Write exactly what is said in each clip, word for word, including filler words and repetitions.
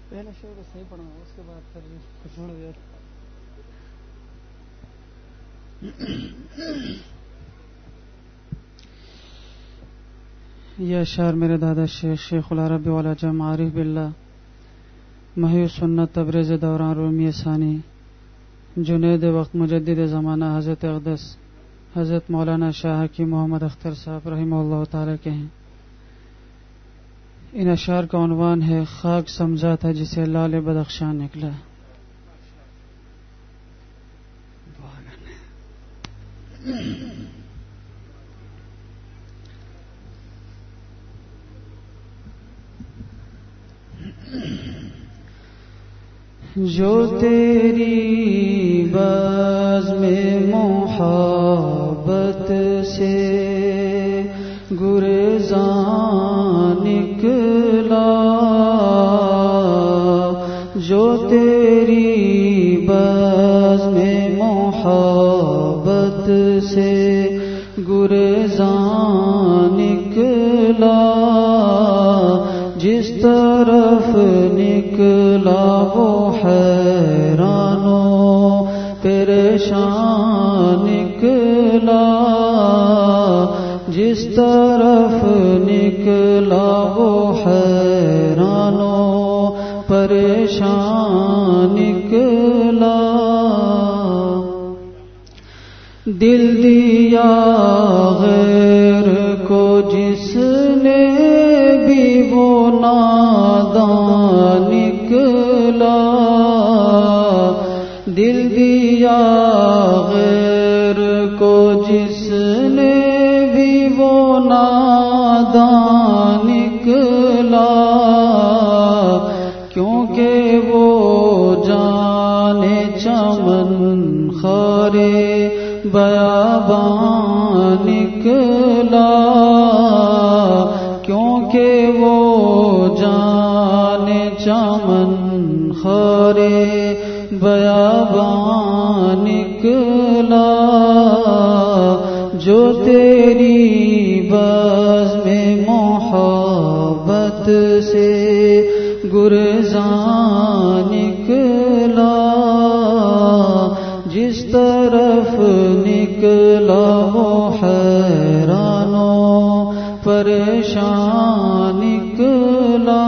پہلا شعر کو صحیح پڑھا اس کے بعد پھر چھوڑ دیا. یہ اشعار میرے دادا شیخ شیخ العرب والا جم عارف باللہ محی سنت تبریز دوران رومی ثانی جنید وقت مجدد زمانہ حضرت اقدس حضرت مولانا شاہ حکیم محمد اختر صاحب رحمہ اللہ تعالی کے ہیں. ان اشعار کا عنوان ہے خاک سمجھا تھا جسے لال بدخشاں نکلا. جو تیری باز میں محبت سے گریزاں نکلا، جو تیری باز میں محبت سے گریزاں نکلا، جس طرف نکلا وہ حیران و پریشان نکلا، جس طرف نکلا وہ حیران و پریشان نکلا. دل دیا غیر کو جس نے بھی وہ نادان نکلا، دل دیا غیر کو جس نے بھی وہ نادان نکلا، کیونکہ وہ جانے چمن خارے بیابان نکلا، کیونکہ وہ جانے چمن خارے بیابان نکلا، جو تیری باز میں محبت سے گریزاں نکلا، جس طرف نکلا وہ حیران و پریشان نکلا.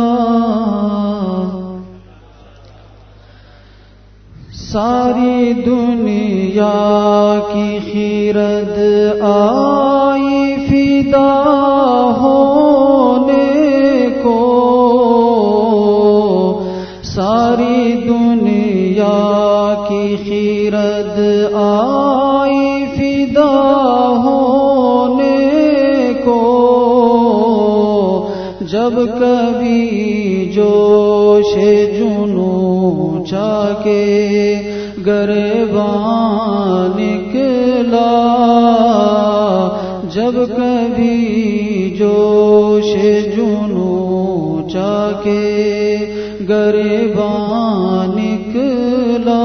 ساری دنیا کی خیرت آئی فدا ہونے کو، ساری دنیا کی خیرت آئی فدا ہونے کو، جب کبھی جوش جنوں چاہ کے گریباں نکلا، جب کبھی جوش جنوں چاہ کے گریباں نکلا،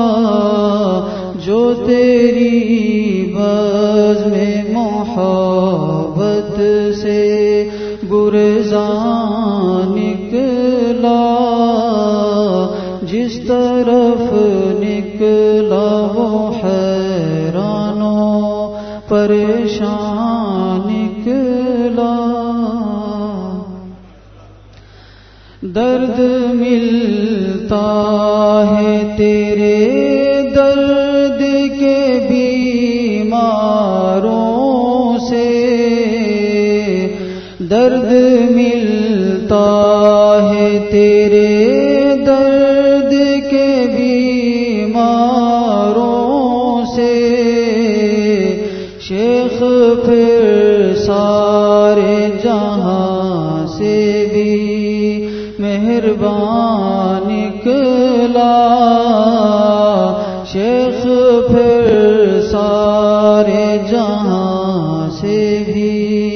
جو تیری باز میں محبت سے گریزاں نکلا، جس طرف نکلا وہ حیران و پریشان نکلا. درد ملتا ہے تیرے درد کے بیماروں سے، درد ملتا ہے تیرے درد کے بیماروں سے، شیخ پھر سارے جہاں سے بھی مہربان نکلا، شیخ پھر سارے جہاں سے بھی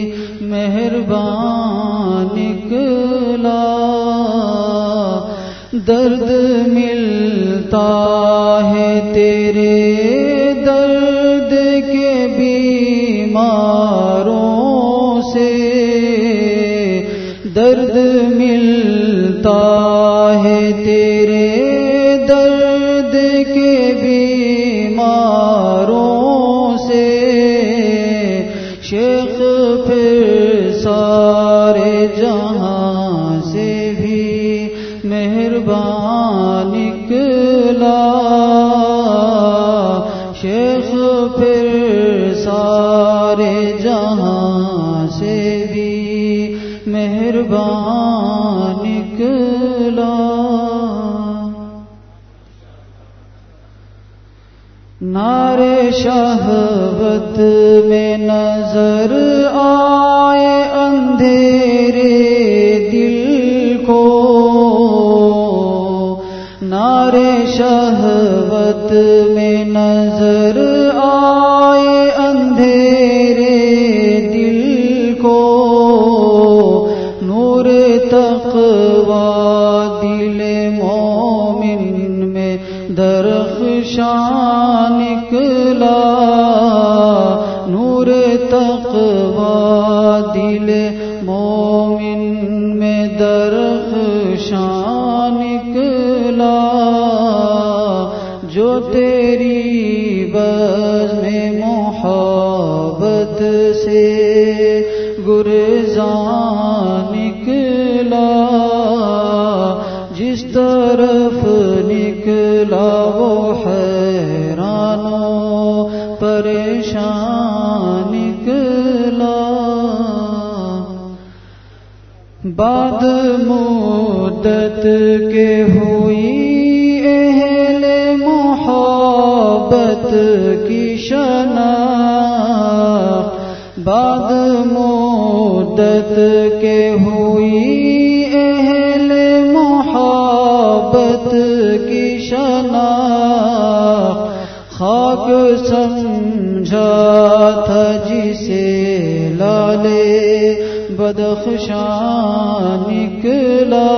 مہربان نکلا. درد ملتا ہے تیرے درد کے بیماروں سے، در درد ملتا ہے تیرے درد کے بیماروں سے، شیخ پھر سارے جہاں سے بھی مہربان نکلا، شیخ پھر سارے جہاں سے بھی مہربان نکلا۔ نعرے شہوت میں نظر آئے اندھیرے دل کو، نعرے شہوت میں نظر آئے اندھیرے دل کو، نور تقویٰ دل مومن میں درخشاں نکلا، نور تقویٰ دل مومن میں درخشاں نکلا، جو تیری بزم محبت سے گریزاں نکلا، جس طرف نکلا وہ حیران و پریشان نکلا۔ بعد مدت کے ہوئی اہل محبت کی شناخت، بعد مدت کے ہوئی اہل محبت کی شناخت، خاک سمجھا تھا جسے لالے بدخشاں نکلا،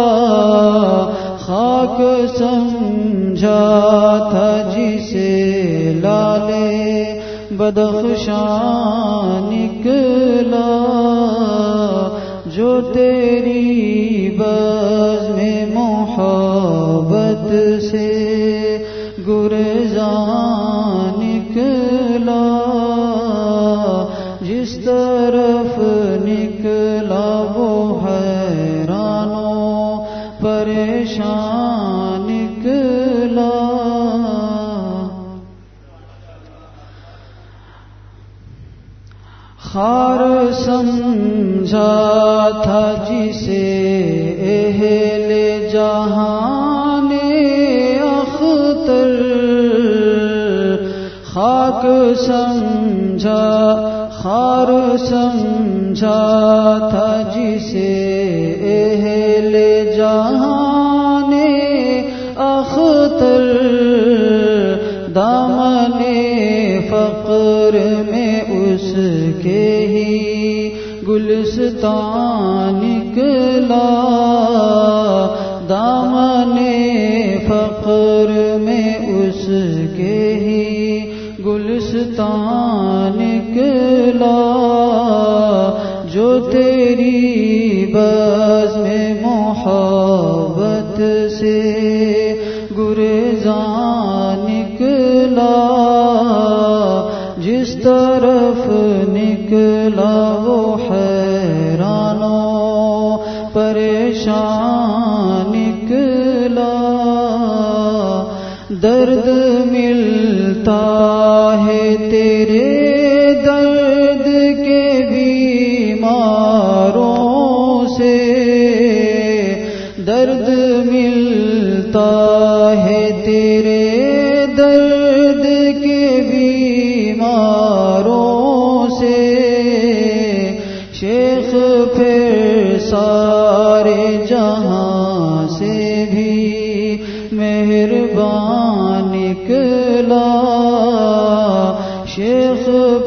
خاک سمجھا تھا جسے لالے بدخشاں نکلا، جو تیری بزم محبت سے گریزاں نکلا، جس طرف نکلا وہ حیران و پریشان نکلا۔ خار سمجھا تھا جسے اہل جہان اختر، خاک سمجھا خار سمجھا تھا جسے اہل جہان اختر، دامن فقر میں اس کے ہی گلستان نکلا، دامن فقر میں اس کے ہی گلستان نکلا، جو تیری بزم محبت سے گریزاں نکلا، جس طرف نکلا وہ حیران و پریشان نکلا۔ درد ملتا ہے تیرے درد کے بیماروں سے، درد ملتا ہے تیرے درد کے بیماروں سے، شیخ پھر سارے جہاں سے بھی مہربان نکلا، شیخ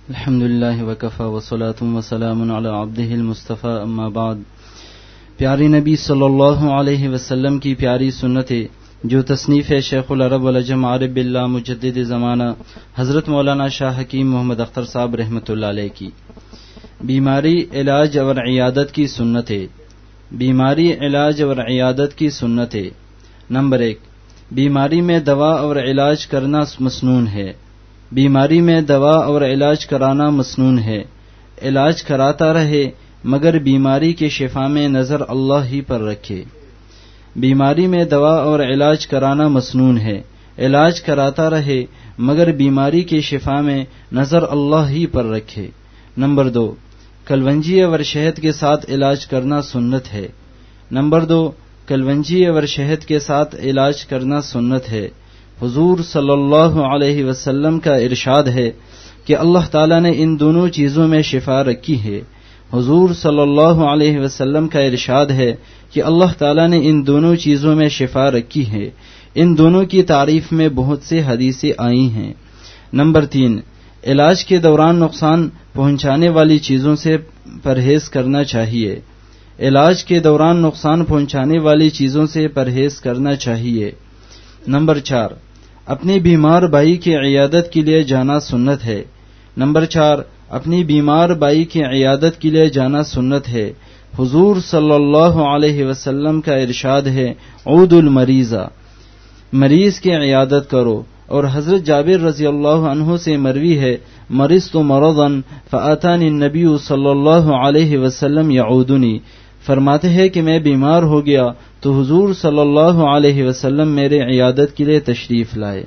الحمد للہ وکفی والصلاۃ والسلام علی عبدہ المصطفی اما بعد. پیارے نبی صلی اللہ علیہ وسلم کی پیاری سنتیں جو تصنیف ہے شیخ العرب والعجم عارف باللہ مجدد زمانہ حضرت مولانا شاہ حکیم محمد اختر صاحب رحمۃ اللہ علیہ کی. بیماری علاج اور عیادت کی سنتیں. بیماری علاج اور عیادت کی سنتیں. نمبر ایک، بیماری میں دوا اور علاج کرنا مسنون ہے. بیماری میں دوا اور علاج کرانا مسنون ہے. علاج کراتا رہے مگر بیماری کے شفا میں نظر اللہ ہی پر رکھے. بیماری میں دوا اور علاج کرانا مسنون ہے. علاج کراتا رہے مگر بیماری کے شفا میں نظر اللہ ہی پر رکھے. نمبر دو، کلونجی اور شہد کے ساتھ علاج کرنا سنت ہے. نمبر دو، کلونجی اور شہد کے ساتھ علاج کرنا سنت ہے. حضور صلی اللہ علیہ وسلم کا ارشاد ہے کہ اللہ تعالیٰ نے ان دونوں چیزوں میں شفا رکھی ہے. حضور صلی اللہ علیہ وسلم کا ارشاد ہے کہ اللہ تعالیٰ نے ان دونوں چیزوں میں شفا رکھی ہے. ان دونوں کی تعریف میں بہت سے حدیثیں آئی ہیں. نمبر تین، علاج کے دوران نقصان پہنچانے والی چیزوں سے پرہیز کرنا چاہیے. علاج کے دوران نقصان پہنچانے والی چیزوں سے پرہیز کرنا چاہیے. نمبر چار، اپنی بیمار بھائی کی عیادت کے لیے جانا سنت ہے. نمبر چار، اپنی بیمار بھائی کی عیادت کے لیے جانا سنت ہے. حضور صلی اللہ علیہ وسلم کا ارشاد ہے، عود المریضہ، مریض کی عیادت کرو. اور حضرت جابر رضی اللہ عنہ سے مروی ہے، مرضت مرضا فاتانی النبی صلی اللہ علیہ وسلم یعودنی. فرماتے ہیں کہ میں بیمار ہو گیا تو حضور صلی اللہ علیہ وسلم میرے عیادت کے لیے تشریف لائے.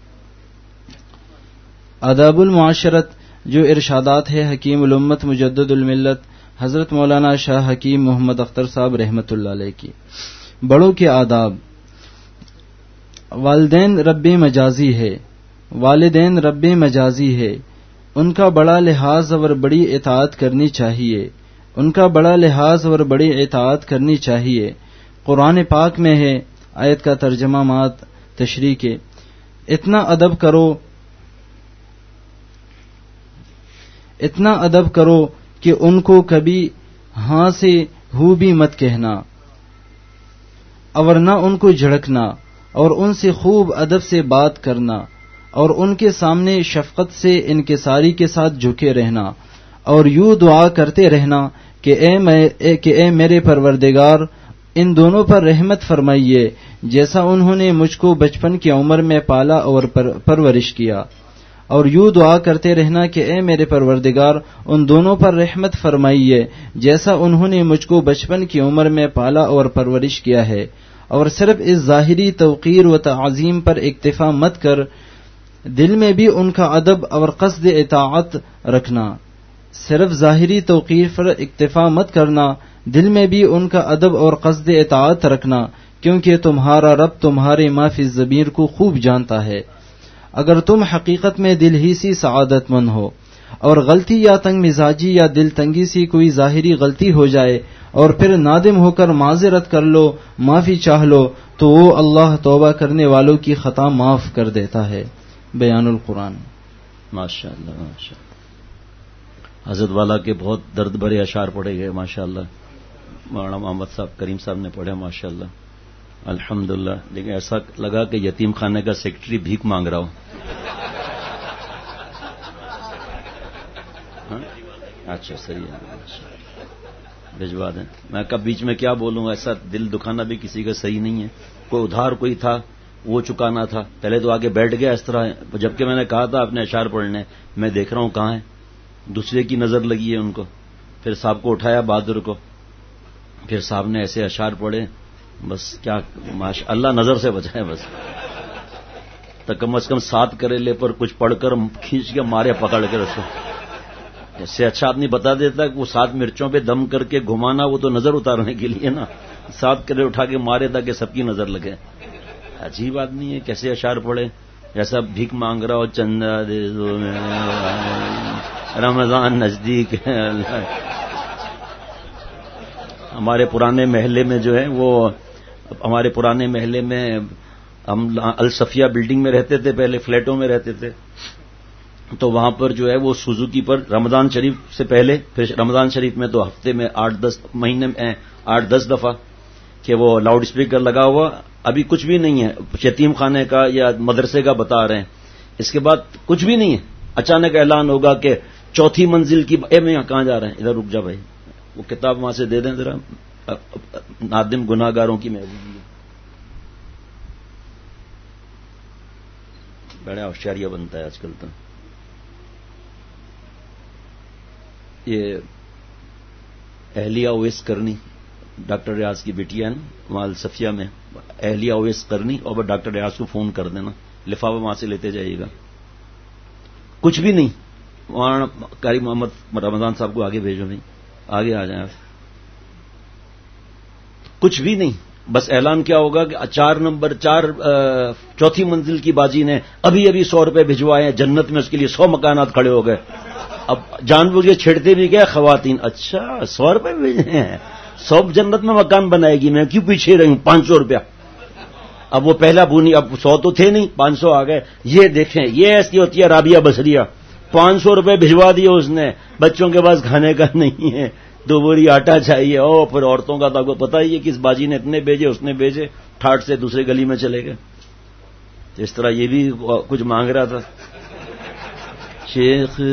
آداب المعاشرت جو ارشادات ہے حکیم الامت مجدد الملت حضرت مولانا شاہ حکیم محمد اختر صاحب رحمۃ اللہ علیہ کی. بڑوں کے آداب. والدین رب مجازی ہے. والدین رب مجازی ہے. ان کا بڑا لحاظ اور بڑی اطاعت کرنی چاہیے. ان کا بڑا لحاظ اور بڑی اطاعت کرنی چاہیے. قرآن پاک میں ہے، آیت کا ترجمہ مات تشریح کے، اتنا ادب کرو اتنا ادب کرو کہ ان کو کبھی ہاں سے ہو بھی مت کہنا اور نہ ان کو جھڑکنا، اور ان سے خوب ادب سے بات کرنا، اور ان کے سامنے شفقت سے انکساری کے ساتھ جھکے رہنا، اور یوں دعا کرتے رہنا کہ اے, میں کہ اے میرے پروردگار ان دونوں پر رحمت فرمائیے جیسا انہوں نے مجھ کو بچپن کی عمر میں پالا اور پر پرورش کیا. اور یوں دعا کرتے رہنا کہ اے میرے پروردگار ان دونوں پر رحمت فرمائیے جیسا انہوں نے مجھ کو بچپن کی عمر میں پالا اور پرورش کیا ہے. اور صرف اس ظاہری توقیر و تعظیم پر اکتفا مت کر دل میں بھی ان کا ادب اور قصد اطاعت رکھنا. صرف ظاہری توقیر پر اکتفا مت کرنا، دل میں بھی ان کا ادب اور قصد اطاعت رکھنا، کیونکہ تمہارا رب تمہارے ما فی الضمیر کو خوب جانتا ہے. اگر تم حقیقت میں دل ہی سی سعادت مند ہو اور غلطی یا تنگ مزاجی یا دل تنگی سی کوئی ظاہری غلطی ہو جائے اور پھر نادم ہو کر معذرت کر لو، معافی چاہ لو، تو وہ اللہ توبہ کرنے والوں کی خطا معاف کر دیتا ہے. بیان القرآن. ماشاء اللہ ماشاء اللہ. حضرت والا کے بہت درد بھرے اشعار پڑھے گئے ماشاء اللہ. مولانا محمد صاحب کریم صاحب نے پڑھے ماشاء اللہ الحمدللہ. لیکن ایسا لگا کہ یتیم خانے کا سیکرٹری بھیک مانگ رہا ہو. اچھا صحیح ہے، بھجوا دیں. میں کب بیچ میں کیا بولوں، ایسا دل دکھانا بھی کسی کا صحیح نہیں ہے. کوئی ادھار کوئی تھا وہ چکانا تھا، پہلے تو آگے بیٹھ گیا اس طرح، جبکہ میں نے کہا تھا اپنے اشعار پڑھنے، میں دیکھ رہا ہوں کہاں ہے، دوسرے کی نظر لگی ہے ان کو. پھر صاحب کو اٹھایا بہادر کو، پھر صاحب نے ایسے اشعار پڑھے، بس کیا ماشاء اللہ نظر سے بچائے. بس تو کم از کم سات کریلے پر کچھ پڑھ کر کھینچ کے مارے پکڑ کے اس کو. اس سے اچھا آدمی بتا دیتا کہ وہ سات مرچوں پہ دم کر کے گھمانا وہ تو نظر اتارنے کے لیے نا، سات کریلے اٹھا کے مارے تاکہ سب کی نظر لگے. عجیب آدمی ہے، کیسے اشعار پڑھے، جیسا بھیک مانگ رہا ہو، چندہ دے دو رمضان نزدیک ہے. ہمارے پرانے محلے میں جو ہے وہ ہمارے پرانے محلے میں ہم الصفیہ بلڈنگ میں رہتے تھے، پہلے فلیٹوں میں رہتے تھے. تو وہاں پر جو ہے وہ سوزوکی پر رمضان شریف سے پہلے، پھر رمضان شریف میں تو ہفتے میں آٹھ دس مہینے میں آٹھ دس دفعہ کہ وہ لاؤڈ اسپیکر لگا ہوا، ابھی کچھ بھی نہیں ہے، یتیم خانے کا یا مدرسے کا بتا رہے ہیں، اس کے بعد کچھ بھی نہیں ہے، اچانک اعلان ہوگا کہ چوتھی منزل کی، اے میں کہاں جا رہے ہیں، ادھر رک جا بھائی، وہ کتاب وہاں سے دے دیں ذرا، نادم گناہگاروں کی محبوبی ہے، بڑا ہوشیاریہ بنتا ہے آج کل تو۔ یہ اہلیہ اویس کرنی ڈاکٹر ریاض کی بیٹی ہے نا وہاں صفیہ میں، اہلیہ اویس کرنی، اور ڈاکٹر ریاض کو فون کر دینا، لفافہ وہاں سے لیتے جائیے گا، کچھ بھی نہیں، وہاں قاری محمد رمضان صاحب کو آگے بھیجو، نہیں آگے آ جائیں آپ، کچھ بھی نہیں، بس اعلان کیا ہوگا کہ چار نمبر چار چوتھی منزل کی باجی نے ابھی ابھی سو روپے بھجوائے ہیں، جنت میں اس کے لیے سو مکانات کھڑے ہو گئے، اب جان بوجھ کے چھیڑتے بھی گئے خواتین، اچھا سو روپے بھیجے ہیں، سو جنت میں مکان بنائے گی، میں کیوں پیچھے رہی ہوں، پانچ سو روپیہ، اب وہ پہلا بونی، اب سو تو تھے نہیں، پانچ سو آ گئے، یہ دیکھیں یہ ایسی ہوتی ہے رابعہ بصریہ، پانچ سو روپے بھجوا دیے اس نے، بچوں کے پاس کھانے کا نہیں ہے، دو بوری آٹا چاہیے، او پھر عورتوں کا تو آپ کو پتہ ہی ہے کہ اس باجی نے اتنے بھیجے، اس نے بھیجے، ٹھاٹ سے دوسرے گلی میں چلے گئے، اس طرح یہ بھی کچھ مانگ رہا تھا، شیخ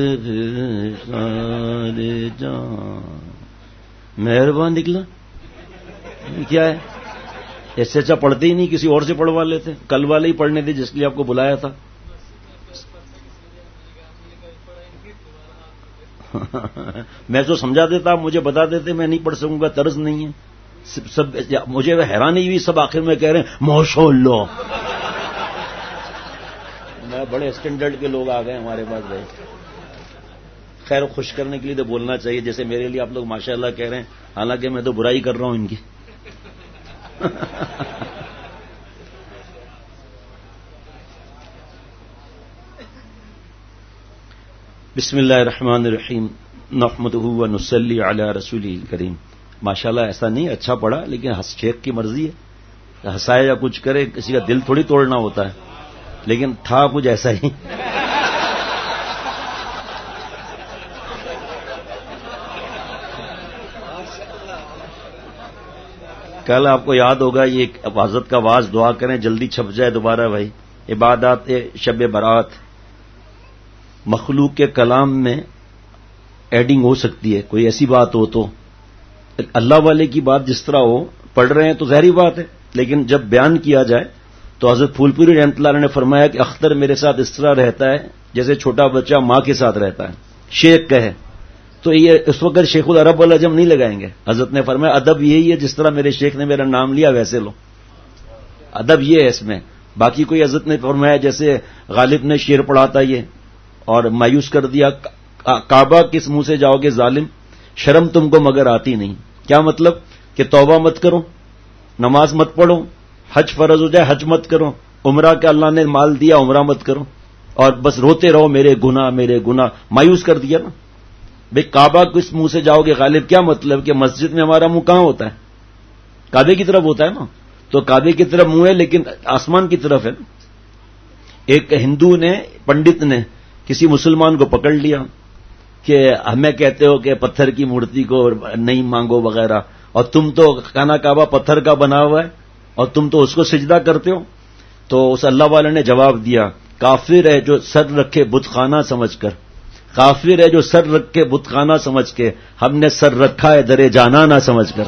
جان مہربان نکلا، کیا ہے اس سے اچھا پڑھتے ہی نہیں، کسی اور سے پڑھوا لیتے، کل والے ہی پڑھنے تھے جس کے لیے آپ کو بلایا تھا۔ میں تو سمجھا دیتا، آپ مجھے بتا دیتے، میں نہیں پڑھ سکوں گا، طرز نہیں ہے، سب مجھے حیرانی ہوئی، سب آخر میں کہہ رہے ہیں ماشاء اللہ، میں بڑے اسٹینڈرڈ کے لوگ آ گئے ہمارے پاس بھائی، خیر خوش کرنے کے لیے تو بولنا چاہیے، جیسے میرے لیے آپ لوگ ماشاء اللہ کہہ رہے ہیں، حالانکہ میں تو برائی کر رہا ہوں ان کی۔ بسم اللہ الرحمن الرحیم، نحمدہ و نصلی علی رسولہ الکریم۔ ماشاءاللہ ایسا نہیں اچھا پڑھا، لیکن شیخ کی مرضی ہے، ہنسائے یا کچھ کرے، کسی کا دل تھوڑی توڑنا ہوتا ہے، لیکن تھا کچھ ایسا ہی۔ کل آپ کو یاد ہوگا یہ حضرت کا واز، دعا کریں جلدی چھپ جائے دوبارہ بھائی، عبادات شب برات، مخلوق کے کلام میں ایڈنگ ہو سکتی ہے، کوئی ایسی بات ہو تو، اللہ والے کی بات جس طرح ہو، پڑھ رہے ہیں تو ظاہری بات ہے، لیکن جب بیان کیا جائے تو حضرت پھول پوری رحمۃ اللہ علیہ نے فرمایا کہ اختر میرے ساتھ اس طرح رہتا ہے جیسے چھوٹا بچہ ماں کے ساتھ رہتا ہے، شیخ کہے تو یہ اس وقت شیخ العرب والعجم نہیں لگائیں گے، حضرت نے فرمایا ادب یہی ہے، جس طرح میرے شیخ نے میرا نام لیا ویسے لو، ادب یہ ہے اس میں، باقی کوئی حضرت نے فرمایا جیسے غالب نے شعر پڑھا تھا یہ اور مایوس کر دیا، کعبہ کس منہ سے جاؤ گے ظالم، شرم تم کو مگر آتی نہیں، کیا مطلب کہ توبہ مت کرو، نماز مت پڑھو، حج فرض ہو جائے حج مت کرو، عمرہ کا اللہ نے مال دیا عمرہ مت کرو، اور بس روتے رہو میرے گناہ میرے گناہ، مایوس کر دیا نا بھئی، کعبہ کس منہ سے جاؤ گے غالب، کیا مطلب کہ مسجد میں ہمارا منہ کہاں ہوتا ہے، کعبے کی طرف ہوتا ہے نا، تو کعبے کی طرف منہ ہے لیکن آسمان کی طرف ہے نا۔ ایک ہندو نے، پنڈت نے کسی مسلمان کو پکڑ لیا کہ ہمیں کہتے ہو کہ پتھر کی مورتی کو نہیں مانگو وغیرہ، اور تم تو خانہ کعبہ پتھر کا بنا ہوا ہے اور تم تو اس کو سجدہ کرتے ہو، تو اس اللہ والے نے جواب دیا، کافر ہے جو سر رکھے بت خانہ سمجھ کر، کافر ہے جو سر رکھے بت خانہ سمجھ کے، ہم نے سر رکھا ہے درے جانا نہ سمجھ کر،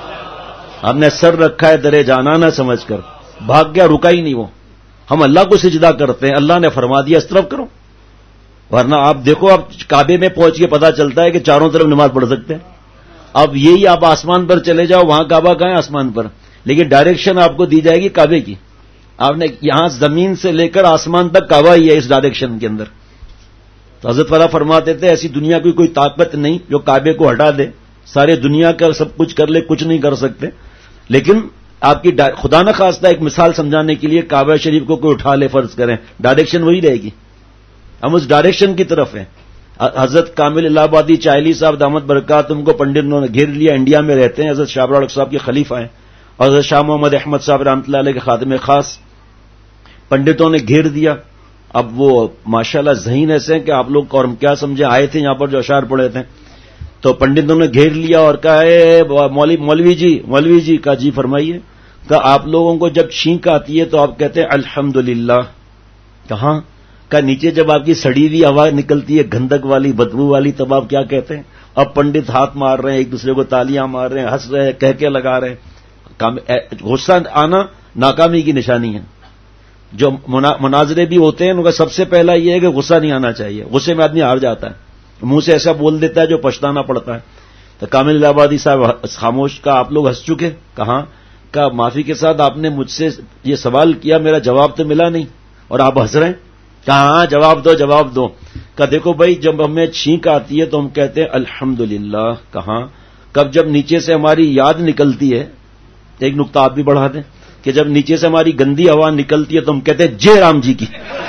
ہم نے سر رکھا ہے درے جانا نہ سمجھ کر، بھاگ گیا، رکا ہی نہیں وہ، ہم اللہ کو سجدہ کرتے ہیں، اللہ نے فرما دیا اس طرف کرو، ورنہ آپ دیکھو اب کعبے میں پہنچ کے پتا چلتا ہے کہ چاروں طرف نماز پڑھ سکتے ہیں، اب یہی آپ آسمان پر چلے جاؤ، وہاں کعبہ کہاں ہے آسمان پر، لیکن ڈائریکشن آپ کو دی جائے گی کعبے کی، آپ نے یہاں زمین سے لے کر آسمان تک کعبہ ہی ہے اس ڈائریکشن کے اندر، تو حضرت والا فرماتے تھے ایسی دنیا کی کوئی طاقت نہیں جو کعبے کو ہٹا دے، سارے دنیا کا سب کچھ کر لے کچھ نہیں کر سکتے، لیکن آپ کی خدا نہ خواستہ ایک مثال سمجھانے کے لیے کعبہ شریف کو کوئی اٹھا لے فرض کریں، ڈائریکشن وہی رہے گی، ہم اس ڈائریکشن کی طرف ہیں۔ حضرت کامل الہ آبادی چائلی صاحب دامت برکاتہم کو پنڈت نے گھیر لیا، انڈیا میں رہتے ہیں، حضرت شاہ ابرار صاحب کے خلیفہ ہیں، اور حضرت شاہ محمد احمد صاحب رحمۃ اللہ علیہ کے خادم خاص، پنڈتوں نے گھیر دیا، اب وہ ماشاءاللہ ذہین ایسے ہیں کہ آپ لوگ اور ہم کیا سمجھے آئے تھے یہاں پر جو اشعار پڑے تھے تو پنڈتوں نے گھیر لیا اور کہا اے مولوی جی مولوی جی کہا جی فرمائیے. کہ آپ لوگوں کو جب چھینک آتی ہے تو آپ کہتے ہیں الحمدللہ. کہاں کا نیچے جب آپ کی سڑی ہوئی ہوا نکلتی ہے گندک والی بدبو والی تب آپ کیا کہتے ہیں؟ اب پنڈت ہاتھ مار رہے ہیں ایک دوسرے کو تالیاں مار رہے ہیں ہنس رہے ہیں کہہ کے لگا رہے ہیں. غصہ آنا ناکامی کی نشانی ہے. جو مناظرے بھی ہوتے ہیں ان کا سب سے پہلا یہ ہے کہ غصہ نہیں آنا چاہیے. غصے میں آدمی ہار جاتا ہے منہ سے ایسا بول دیتا ہے جو پچھتانا پڑتا ہے. تو کامل الہ آبادی صاحب خاموش کا آپ لوگ ہنس چکے. کہاں کا معافی کے ساتھ آپ نے مجھ سے یہ سوال کیا میرا جواب تو ملا نہیں اور آپ ہنس رہے ہیں. کہاں جواب دو جواب دو. کہ دیکھو بھائی جب ہمیں چھینک آتی ہے تو ہم کہتے ہیں الحمدللہ. کہاں کب جب نیچے سے ہماری یاد نکلتی ہے ایک نقطہ آپ بھی بڑھا دیں کہ جب نیچے سے ہماری گندی ہوا نکلتی ہے تو ہم کہتے ہیں جے رام جی کی.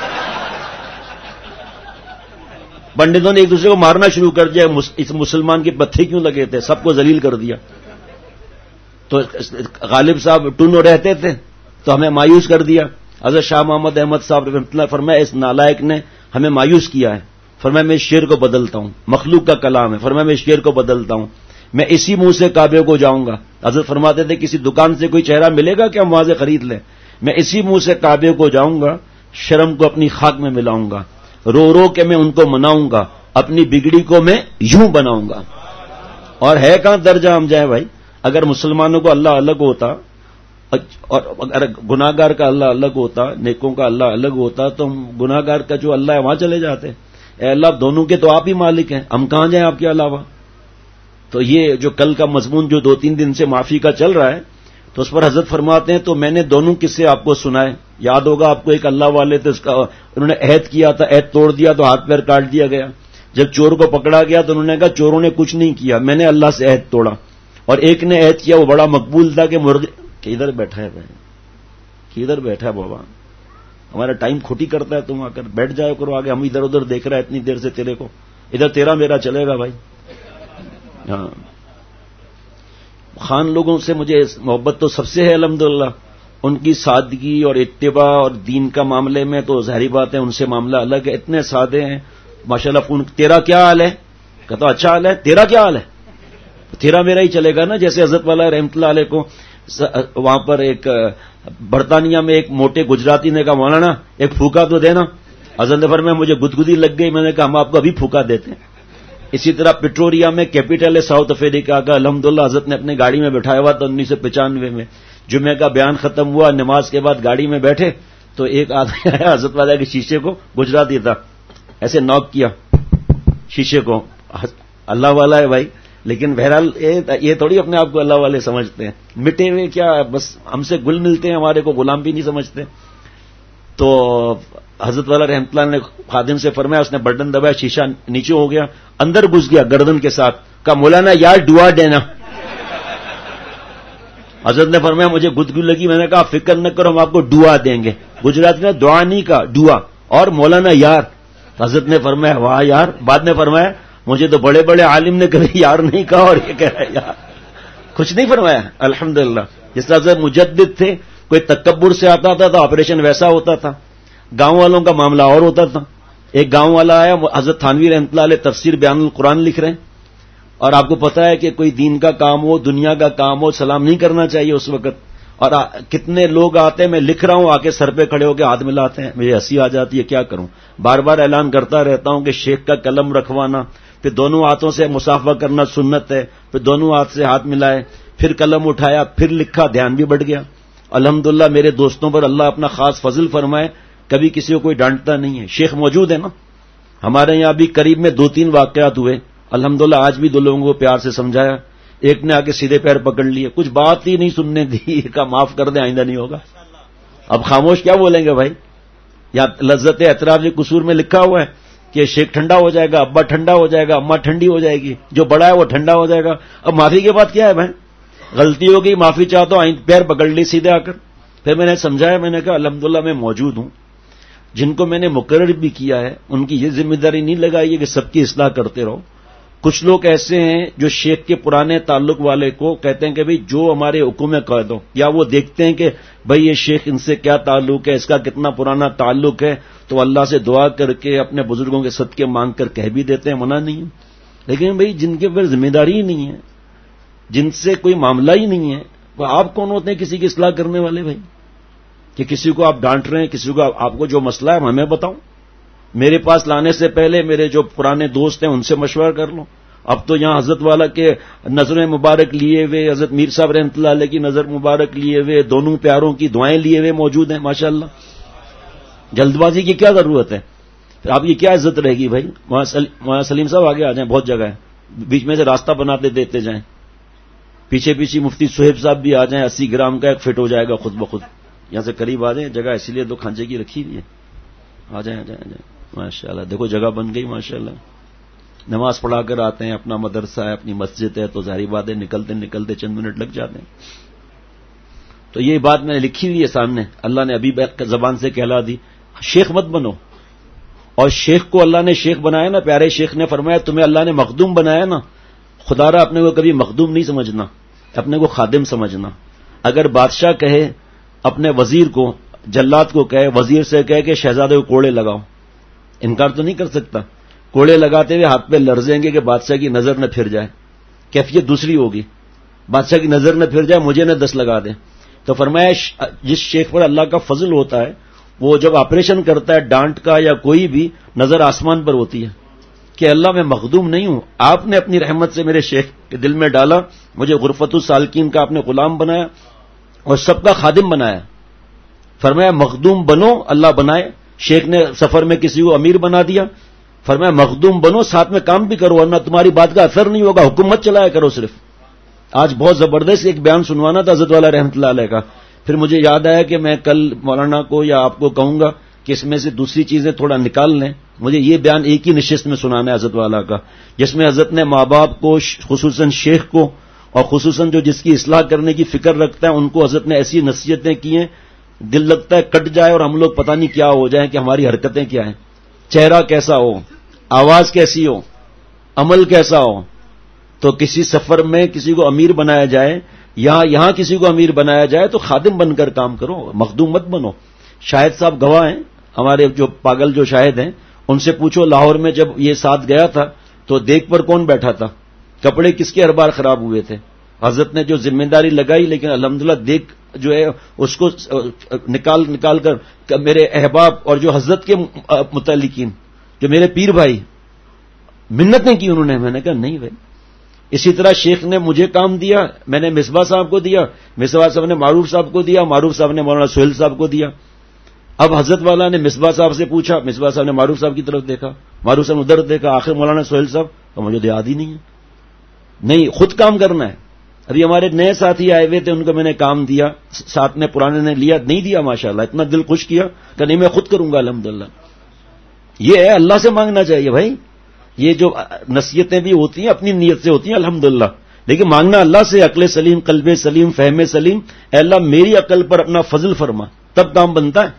پنڈتوں نے ایک دوسرے کو مارنا شروع کر دیا. اس مسلمان کے پتھے کیوں لگے تھے سب کو ذلیل کر دیا. تو غالب صاحب ٹنو رہتے تھے تو ہمیں مایوس کر دیا. حضرت شاہ محمد احمد صاحب رحمۃ اللہ فرمایا اس نالائق نے ہمیں مایوس کیا ہے. فرمایا میں اس شعر کو بدلتا ہوں مخلوق کا کلام ہے. فرمایا میں اس شعر کو بدلتا ہوں میں اسی منہ سے کعبے کو جاؤں گا. حضرت فرماتے تھے کسی دکان سے کوئی چہرہ ملے گا کہ ہم وہاں سے خرید لیں. میں اسی منہ سے کعبے کو جاؤں گا شرم کو اپنی خاک میں ملاؤں گا رو رو کے میں ان کو مناؤں گا اپنی بگڑی کو میں یوں بناؤں گا. اور ہے کہاں درجہ ہم جائیں بھائی. اگر مسلمانوں کو اللہ الگ ہوتا اور اگر گناہگار کا اللہ الگ ہوتا نیکوں کا اللہ الگ ہوتا تو ہم گناہگار کا جو اللہ ہے وہاں چلے جاتے. اے اللہ دونوں کے تو آپ ہی مالک ہیں ہم کہاں جائیں آپ کے علاوہ. تو یہ جو کل کا مضمون جو دو تین دن سے معافی کا چل رہا ہے تو اس پر حضرت فرماتے ہیں تو میں نے دونوں قصے آپ کو سنائے. یاد ہوگا آپ کو ایک اللہ والے تھے اس کا انہوں نے عہد کیا تھا عہد توڑ دیا تو ہاتھ پیر کاٹ دیا گیا. جب چور کو پکڑا گیا تو انہوں نے کہا چوروں نے کچھ نہیں کیا میں نے اللہ سے عہد توڑا. اور ایک نے عہد کیا وہ بڑا مقبول تھا کہ مرغی کدھر بیٹھا ہے بھائی کدھر بیٹھا ہے بابا ہمارا ٹائم کھوٹی کرتا ہے تم آ کر بیٹھ جاؤ کرو آگے. ہم ادھر ادھر دیکھ رہا ہے اتنی دیر سے تیرے کو ادھر تیرا میرا چلے گا بھائی. ہاں خان لوگوں سے مجھے محبت تو سب سے ہے الحمدللہ. ان کی سادگی اور اتباع اور دین کا معاملے میں تو ظاہری بات ہے ان سے معاملہ الگ ہے. اتنے سادے ہیں ماشاءاللہ. فون تیرا کیا حال ہے کہتا اچھا حال ہے. تیرا کیا حال ہے تیرا میرا ہی چلے گا نا. جیسے حضرت والا رحمت اللہ علیہ کو وہاں پر ایک برطانیہ میں ایک موٹے گجراتی نے کہا مولانا ایک پھوکا تو دینا. حضرت نے فرمایا مجھے گدگدی لگ گئی. میں نے کہا ہم آپ کو ابھی پھوکا دیتے ہیں. اسی طرح پٹوریا میں کیپٹل ہے ساؤتھ افریقہ کا الحمدللہ حضرت نے اپنی گاڑی میں بٹھایا ہوا تھا انیس سو پچانوے میں. جمعہ کا بیان ختم ہوا نماز کے بعد گاڑی میں بیٹھے تو ایک آدمی آیا حضرت والا کے شیشے کو گجراتی تھا ایسے نوک کیا شیشے کو. اللہ والا ہے بھائی لیکن بہرحال یہ تھوڑی اپنے آپ کو اللہ والے سمجھتے ہیں. مٹے ہوئے کیا بس ہم سے گل ملتے ہیں ہمارے کو غلام بھی نہیں سمجھتے. تو حضرت والا رحمت اللہ نے خادم سے فرمایا اس نے بٹن دبایا شیشہ نیچے ہو گیا اندر گھس گیا گردن کے ساتھ. کہا مولانا یار دعا دینا. حضرت نے فرمایا مجھے گدگو لگی. میں نے کہا فکر نہ کرو ہم آپ کو دعا دیں گے. گجراتی نے دعا نہیں کہا دعا. اور مولانا یار. حضرت نے فرمایا واہ یار. بعد میں فرمایا مجھے تو بڑے بڑے عالم نے کبھی یار نہیں کہا اور یہ کہہ رہا ہے یار. کچھ نہیں فرمایا الحمدللہ. جس طرح سے مجدد تھے کوئی تکبر سے آتا تھا تو آپریشن ویسا ہوتا تھا. گاؤں والوں کا معاملہ اور ہوتا تھا. ایک گاؤں والا آیا حضرت تھانوی رحمۃ اللہ علیہ تفسیر بیان القرآن لکھ رہے ہیں اور آپ کو پتا ہے کہ کوئی دین کا کام ہو دنیا کا کام ہو سلام نہیں کرنا چاہیے اس وقت. اور کتنے لوگ آتے ہیں میں لکھ رہا ہوں آ کے سر پہ کھڑے ہو کے ہاتھ ملاتے ہیں. مجھے ہنسی آ جاتی ہے کیا کروں. بار بار اعلان کرتا رہتا ہوں کہ شیخ کا قلم رکھوانا پھر دونوں ہاتھوں سے مصافحہ کرنا سنت ہے. پھر دونوں ہاتھ سے ہاتھ ملائے پھر قلم اٹھایا پھر لکھا دھیان بھی بڑھ گیا. الحمدللہ میرے دوستوں پر اللہ اپنا خاص فضل فرمائے کبھی کسی کو کوئی ڈانٹتا نہیں ہے. شیخ موجود ہے نا ہمارے یہاں بھی قریب میں دو تین واقعات ہوئے الحمدللہ. آج بھی دو لوگوں کو پیار سے سمجھایا. ایک نے آ کے سیدھے پیر پکڑ لیے کچھ بات ہی نہیں سننے دی. کا معاف کر دیں آئندہ نہیں ہوگا. اب خاموش کیا بولیں گے بھائی. یا لذت اعتراف کے قصور میں لکھا ہوا ہے کہ شیخ ٹھنڈا ہو جائے گا ابا ٹھنڈا ہو جائے گا اماں ٹھنڈی ہو جائے گی جو بڑا ہے وہ ٹھنڈا ہو جائے گا. اب معافی کے بعد کیا ہے بھائی. غلطی ہو گئی معافی چاہتا ہوں پیر پکڑ لی سیدھے آ کر. پھر میں نے سمجھایا میں نے کہا الحمدللہ میں موجود ہوں. جن کو میں نے مقرر بھی کیا ہے ان کی یہ ذمہ داری نہیں لگائی ہے کہ سب کی اصلاح کرتے رہو. کچھ لوگ ایسے ہیں جو شیخ کے پرانے تعلق والے کو کہتے ہیں کہ بھئی جو ہمارے حکم ہے کہہ دو، یا وہ دیکھتے ہیں کہ بھئی یہ شیخ ان سے کیا تعلق ہے، اس کا کتنا پرانا تعلق ہے، تو اللہ سے دعا کر کے اپنے بزرگوں کے صدقے مانگ کر کہہ بھی دیتے ہیں، منع نہیں ہے. لیکن بھئی جن کے اوپر ذمہ داری ہی نہیں ہے، جن سے کوئی معاملہ ہی نہیں ہے، وہ آپ کون ہوتے ہیں کسی کی اصلاح کرنے والے بھائی؟ کہ کسی کو آپ ڈانٹ رہے ہیں، کسی کو آپ کو جو مسئلہ ہے ہمیں بتاؤ. میرے پاس لانے سے پہلے میرے جو پرانے دوست ہیں ان سے مشورہ کر لو. اب تو یہاں حضرت والا کے نظر مبارک لیے ہوئے، حضرت میر صاحب رحمۃ اللہ علیہ کی نظر مبارک لیے ہوئے، دونوں پیاروں کی دعائیں لیے ہوئے موجود ہیں ماشاءاللہ. جلد بازی کی کیا ضرورت ہے؟ پھر آپ کی کیا عزت رہے گی بھائی؟ مولانا سلیم صاحب آگے آ جائیں، بہت جگہ ہے، بیچ میں سے راستہ بناتے دیتے جائیں. پیچھے پیچھے مفتی صہیب صاحب بھی آ جائیں، اسی گرام کا ایک فٹ ہو جائے گا خود بخود. یہاں سے قریب آ جائیں، جگہ اسی لیے دو کھانچے کی رکھی ہوئی ہے. آ جائیں آ جائیں آ جائیں ماشاء اللہ. دیکھو جگہ بن گئی ماشاء اللہ. نماز پڑھا کر آتے ہیں، اپنا مدرسہ ہے، اپنی مسجد ہے، تو ظاہری بات ہے نکلتے نکلتے چند منٹ لگ جاتے ہیں. تو یہ بات میں نے لکھی ہوئی ہے سامنے، اللہ نے ابھی زبان سے کہلا دی. شیخ مت بنو. اور شیخ کو اللہ نے شیخ بنایا نا، پیارے شیخ نے فرمایا تمہیں اللہ نے مخدوم بنایا نا، خدا را اپنے کو کبھی مخدوم نہیں سمجھنا، اپنے کو خادم سمجھنا. اگر بادشاہ کہے اپنے وزیر کو، جلاد کو کہے، وزیر سے کہے کہ شہزادے کو کوڑے لگاؤ، انکار تو نہیں کر سکتا. کوڑے لگاتے ہوئے ہاتھ پہ لرزیں گے کہ بادشاہ کی نظر نہ پھر جائے. کیفیت دوسری ہوگی، بادشاہ کی نظر نہ پھر جائے، مجھے نہ دس لگا دے. تو فرمایا جس شیخ پر اللہ کا فضل ہوتا ہے وہ جب آپریشن کرتا ہے ڈانٹ کا یا کوئی بھی، نظر آسمان پر ہوتی ہے کہ اللہ میں مخدوم نہیں ہوں، آپ نے اپنی رحمت سے میرے شیخ کے دل میں ڈالا، مجھے غرفت السالکین کا آپ نے غلام بنایا اور سب کا خادم بنایا. فرمایا مخدوم بنو، اللہ بنائے. شیخ نے سفر میں کسی کو امیر بنا دیا، فرمایا مخدوم بنو، ساتھ میں کام بھی کرو ورنہ تمہاری بات کا اثر نہیں ہوگا، حکومت چلایا کرو صرف. آج بہت زبردست ایک بیان سنوانا تھا حضرت والا رحمۃ اللہ علیہ کا، پھر مجھے یاد آیا کہ میں کل مولانا کو یا آپ کو کہوں گا کہ اس میں سے دوسری چیزیں تھوڑا نکال لیں. مجھے یہ بیان ایک ہی نشست میں سنانا ہے حضرت والا کا، جس میں حضرت نے ماں باپ کو، خصوصاً شیخ کو، اور خصوصاً جو جس کی اصلاح کرنے کی فکر رکھتا ہے ان کو حضرت نے ایسی نصیحتیں کی ہیں، دل لگتا ہے کٹ جائے اور ہم لوگ پتہ نہیں کیا ہو جائیں کہ ہماری حرکتیں کیا ہیں، چہرہ کیسا ہو، آواز کیسی ہو، عمل کیسا ہو. تو کسی سفر میں کسی کو امیر بنایا جائے، یہاں یہاں کسی کو امیر بنایا جائے تو خادم بن کر کام کرو، مخدوم مت بنو. شاہد صاحب گواہ ہیں، ہمارے جو پاگل جو شاہد ہیں، ان سے پوچھو لاہور میں جب یہ ساتھ گیا تھا تو دیکھ پر کون بیٹھا تھا، کپڑے کس کے ہر بار خراب ہوئے تھے. حضرت نے جو ذمہ داری لگائی، لیکن الحمدللہ دیکھ جو ہے اس کو نکال نکال کر میرے احباب اور جو حضرت کے متعلقین، جو میرے پیر بھائی، منتیں کی انہوں نے. میں نے کہا نہیں بھائی. اسی طرح شیخ نے مجھے کام دیا، میں نے مصباح صاحب کو دیا، مصباح صاحب نے معروف صاحب کو دیا، معروف صاحب نے مولانا سہیل صاحب کو دیا. اب حضرت والا نے مصباح صاحب سے پوچھا، مصباح صاحب نے معروف صاحب کی طرف دیکھا، معروف صاحب نے ادھر دیکھا، آخر مولانا سہیل صاحب. تو مجھے یاد ہی نہیں ہے. نہیں، خود کام کرنا ہے. ابھی ہمارے نئے ساتھی آئے ہوئے تھے، ان کو میں نے کام دیا، ساتھ میں پرانے نے لیا نہیں دیا، ماشاءاللہ اتنا دل خوش کیا کہ نہیں میں خود کروں گا الحمدللہ. یہ ہے اللہ سے مانگنا چاہیے بھائی. یہ جو نصیحتیں بھی ہوتی ہیں اپنی نیت سے ہوتی ہیں الحمدللہ، لیکن مانگنا اللہ سے عقل سلیم، قلب سلیم، فہم سلیم. اے اللہ میری عقل پر اپنا فضل فرما، تب کام بنتا ہے.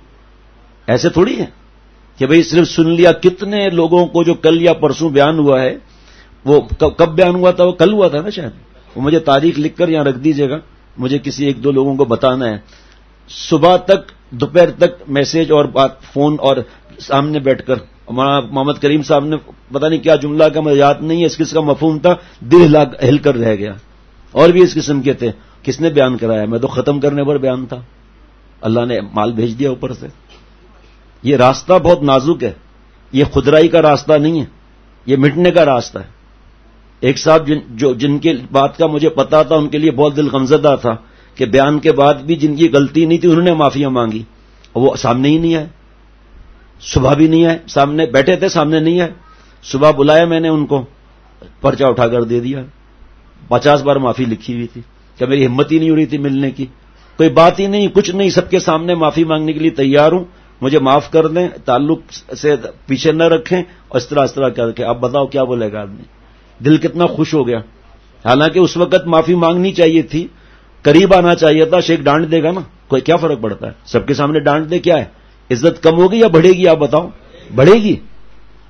ایسے تھوڑی ہے کہ بھئی صرف سن لیا. کتنے لوگوں کو جو کل یا پرسوں بیان ہوا ہے، وہ کب بیان ہوا تھا؟ وہ کل ہوا تھا نا شاید. وہ مجھے تاریخ لکھ کر یہاں رکھ دیجیے گا، مجھے کسی ایک دو لوگوں کو بتانا ہے. صبح تک دوپہر تک میسج اور بات، فون اور سامنے بیٹھ کر محمد کریم صاحب نے پتہ نہیں کیا جملہ کا مجھے یاد نہیں ہے، اس قسم کا مفہوم تھا، دل ہل کر رہ گیا. اور بھی اس قسم کے تھے. کس نے بیان کرایا؟ میں تو ختم کرنے پر بیان تھا، اللہ نے مال بھیج دیا اوپر سے. یہ راستہ بہت نازک ہے، یہ خدرائی کا راستہ نہیں ہے، یہ مٹنے کا راستہ ہے. ایک صاحب جن جو جن کے بات کا مجھے پتا تھا، ان کے لیے بہت دل غمزدہ تھا کہ بیان کے بعد بھی جن کی غلطی نہیں تھی انہوں نے معافیاں مانگی، وہ سامنے ہی نہیں آئے. صبح بھی نہیں آئے، سامنے بیٹھے تھے، سامنے نہیں آئے. صبح بلایا میں نے ان کو، پرچہ اٹھا کر دے دیا. پچاس بار معافی لکھی ہوئی تھی کہ میری ہمت ہی نہیں ہو رہی تھی ملنے کی. کوئی بات ہی نہیں، کچھ نہیں، سب کے سامنے معافی مانگنے کے لیے تیار ہوں، مجھے معاف کر دیں، تعلق سے پیچھے نہ رکھیں، اور اس طرح اس طرح کر کے. اب بتاؤ کیا بولے گا آدمی؟ دل کتنا خوش ہو گیا. حالانکہ اس وقت معافی مانگنی چاہیے تھی، قریب آنا چاہیے تھا. شیخ ڈانٹ دے گا نا، کوئی کیا فرق پڑتا ہے؟ سب کے سامنے ڈانٹ دے کیا ہے؟ عزت کم ہوگی یا بڑھے گی؟ آپ بتاؤ. بڑھے گی.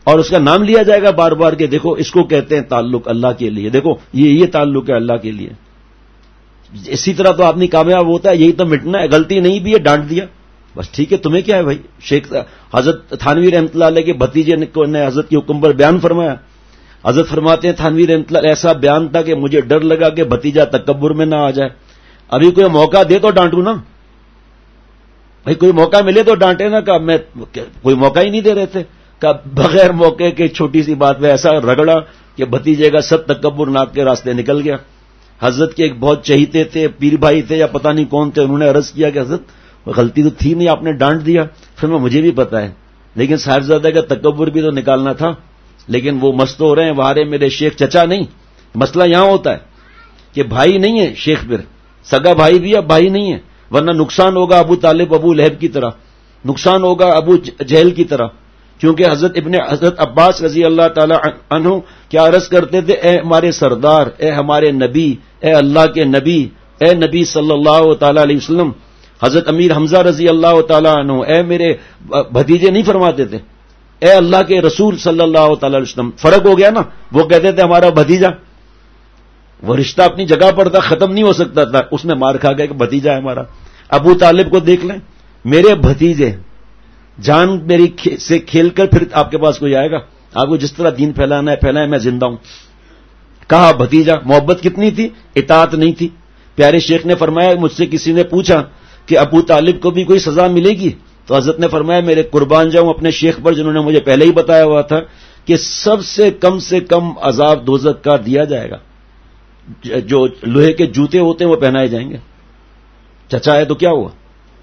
اور اس کا نام لیا جائے گا بار بار کہ دیکھو اس کو کہتے ہیں تعلق اللہ کے لیے, دیکھو یہ یہ تعلق ہے اللہ کے لیے. اسی طرح تو آدمی کامیاب ہوتا ہے, یہی تو مٹنا ہے. غلطی نہیں بھی ہے, ڈانٹ دیا, بس ٹھیک ہے, تمہیں کیا ہے بھائی. شیخ حضرت تھانوی رحمۃ اللہ علیہ کے بھتیجے نے حضرت کے حکم پر بیان فرمایا. حضرت فرماتے ہیں تھانوی رحمۃ اللہ ایسا بیان تھا کہ مجھے ڈر لگا کہ بھتیجا تکبر میں نہ آ جائے. ابھی کوئی موقع دے تو ڈانٹوں نا بھائی, کوئی موقع ملے تو ڈانٹے نا. کہ میں کوئی موقع ہی نہیں دے رہے تھے, کہ بغیر موقع کے چھوٹی سی بات میں ایسا رگڑا کہ بھتیجے کا سب تکبر ناک کے راستے نکل گیا. حضرت کے ایک بہت چہیتے تھے, پیر بھائی تھے یا پتہ نہیں کون تھے, انہوں نے عرض کیا کہ حضرت غلطی تو تھی نہیں, آپ نے ڈانٹ دیا. پھر میں مجھے بھی پتا ہے, لیکن صاحبزادہ کا تکبر بھی تو نکالنا تھا. لیکن وہ مست ہو رہے ہیں, وہارے میرے شیخ چچا نہیں. مسئلہ یہاں ہوتا ہے کہ بھائی نہیں ہے شیخ, پھر سگا بھائی بھی اب بھائی نہیں ہے, ورنہ نقصان ہوگا ابو طالب ابو لہب کی طرح, نقصان ہوگا ابو جہل کی طرح. کیونکہ حضرت ابن حضرت عباس رضی اللہ تعالی عنہ کیا عرض کرتے تھے, اے ہمارے سردار, اے ہمارے نبی, اے اللہ کے نبی, اے نبی صلی اللہ تعالی علیہ وسلم. حضرت امیر حمزہ رضی اللہ تعالی عنہ اے میرے بھتیجے نہیں فرماتے تھے, اے اللہ کے رسول صلی اللہ تعالی علیہ وسلم. فرق ہو گیا نا, وہ کہتے تھے ہمارا بھتیجا, وہ رشتہ اپنی جگہ پر تھا, ختم نہیں ہو سکتا تھا. اس میں مار کھا گیا کہ بھتیجا ہے ہمارا. ابو طالب کو دیکھ لیں, میرے بھتیجے, جان میری سے کھیل کر پھر آپ کے پاس کوئی آئے گا, آپ کو جس طرح دین پھیلانا ہے پھیلائیں, میں زندہ ہوں. کہا بھتیجا, محبت کتنی تھی, اطاعت نہیں تھی. پیارے شیخ نے فرمایا, مجھ سے کسی نے پوچھا کہ ابو طالب کو بھی کوئی سزا ملے گی, تو حضرت نے فرمایا میرے قربان جاؤں اپنے شیخ پر جنہوں نے مجھے پہلے ہی بتایا ہوا تھا کہ سب سے کم سے کم عذاب دوزخ کا دیا جائے گا. جو لوہے کے جوتے ہوتے ہیں وہ پہنائے جائیں گے. چچا ہے تو کیا ہوا.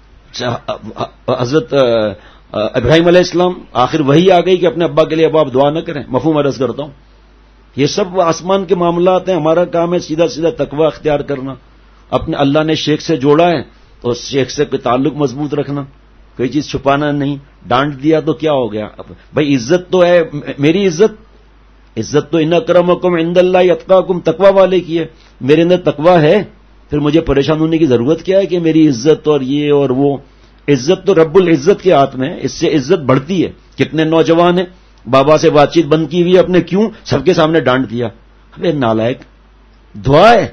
حضرت ابراہیم علیہ السلام آخر وہی آ گئی کہ اپنے ابا کے لیے اب آپ دعا نہ کریں. مفہوم عرض کرتا ہوں, یہ سب آسمان کے معاملات ہیں. ہمارا کام ہے سیدھا سیدھا تقوی اختیار کرنا. اپنے اللہ نے شیخ سے جوڑا ہے تو اس شیخ سے کوئی تعلق مضبوط رکھنا, کوئی چیز چھپانا نہیں. ڈانٹ دیا تو کیا ہو گیا بھائی, عزت تو ہے میری عزت, عزت تو ان اکرمکم عند اللہ اتقاکم, تقوی والے کی ہے. میرے اندر تقوی ہے, پھر مجھے پریشان ہونے کی ضرورت کیا ہے کہ میری عزت اور یہ اور وہ. عزت تو رب العزت کے ہاتھ میں ہے, اس سے عزت بڑھتی ہے. کتنے نوجوان ہیں بابا سے بات چیت بند کی ہوئی اپنے, کیوں سب کے سامنے ڈانٹ دیا. ارے نالائق, دعا ہے,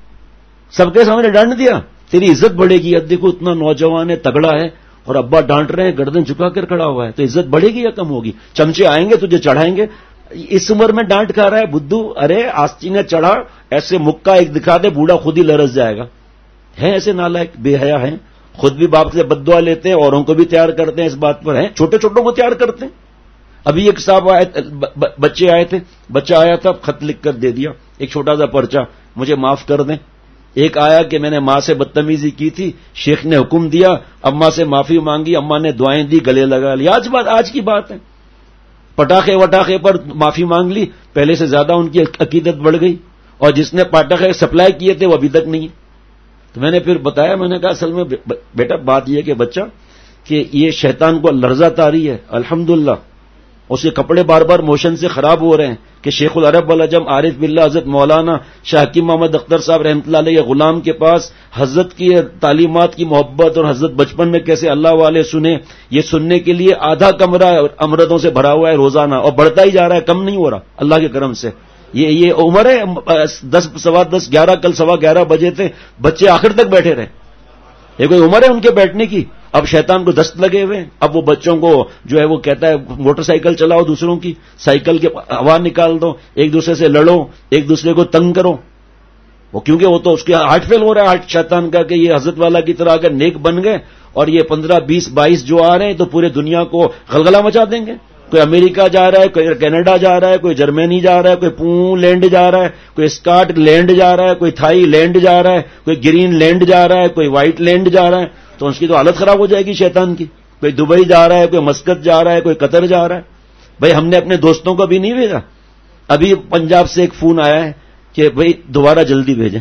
سب کے سامنے ڈانٹ دیا, تیری عزت بڑھے گی. اب دیکھو اتنا نوجوان ہے, تگڑا ہے, اور ابا ڈانٹ رہے ہیں, گردن جھکا کر کھڑا ہوا ہے, تو عزت بڑھے گی یا کم ہوگی. چمچے آئیں گے تجھے چڑھائیں گے. اس عمر میں ڈانٹ کھا رہا ہے بدھو. ارے آستینہ چڑھا, ایسے مکہ ایک دکھا دے, بوڑھا خود ہی لرز جائے گا. ہے ایسے نالائق, بے حیا ہیں, خود بھی باپ سے بد دعا لیتے ہیں, اوروں کو بھی تیار کرتے ہیں اس بات پر. ہیں چھوٹے چھوٹوں کو تیار کرتے ہیں. ابھی ایک صاحب آئے, بچے آئے تھے, بچہ آیا تھا, خط لکھ کر دے دیا, ایک چھوٹا سا پرچہ, مجھے معاف کر دیں. ایک آیا کہ میں نے ماں سے بدتمیزی کی تھی, شیخ نے حکم دیا, اماں سے معافی مانگی, اماں نے دعائیں دی, گلے لگا لی. آج بات آج کی بات ہے. پٹاخے وٹاخے پر معافی مانگ لی, پہلے سے زیادہ ان کی عقیدت بڑھ گئی, اور جس نے پٹاخے سپلائی کیے تھے وہ ابھی تک نہیں. تو میں نے پھر بتایا, میں نے کہا اصل میں بیٹا بات یہ کہ بچہ کہ یہ شیطان کو لرزہ طاری ہے, الحمدللہ اس کے کپڑے بار بار موشن سے خراب ہو رہے ہیں. کہ شیخ العرب والعجم عارف باللہ حضرت مولانا شاہ حکیم محمد اختر صاحب رحمۃ اللہ علیہ غلام کے پاس حضرت کی تعلیمات کی محبت, اور حضرت بچپن میں کیسے اللہ والے سنے, یہ سننے کے لیے آدھا کمرہ امرتوں سے بھرا ہوا ہے روزانہ, اور بڑھتا ہی جا رہا ہے, کم نہیں ہو رہا اللہ کے کرم سے. یہ یہ عمر ہے, دس سوا دس گیارہ, کل سوا گیارہ بجے تھے, بچے آخر تک بیٹھے رہے. یہ کوئی عمر ہے ان کے بیٹھنے کی. اب شیطان کو دست لگے ہوئے, اب وہ بچوں کو جو ہے وہ کہتا ہے موٹر سائیکل چلاؤ دوسروں کی, سائیکل کے ہوا نکال دو, ایک دوسرے سے لڑو, ایک دوسرے کو تنگ کرو. وہ کیونکہ وہ تو اس کے ہارٹ فیل ہو رہا ہے ہارٹ شیطان کا, کہ یہ حضرت والا کی طرح اگر نیک بن گئے, اور یہ پندرہ بیس بائیس جو آ رہے ہیں تو پورے دنیا کو غلغلہ مچا دیں گے. کوئی امریکہ جا رہا ہے, کوئی کینیڈا جا رہا ہے, کوئی جرمنی جا رہا ہے, کوئی پون لینڈ جا رہا ہے, کوئی اسکاٹ لینڈ جا رہا ہے, کوئی تھائی لینڈ جا رہا ہے, کوئی گرین لینڈ جا رہا ہے, کوئی وائٹ لینڈ جا رہا ہے. تو اس کی تو حالت خراب ہو جائے گی شیطان کی. کوئی دبئی جا رہا ہے, کوئی مسقط جا رہا ہے, کوئی قطر جا رہا ہے. بھائی ہم نے اپنے دوستوں کو بھی نہیں بھیجا. ابھی پنجاب سے ایک فون آیا ہے کہ بھئی دوبارہ جلدی بھیجیں.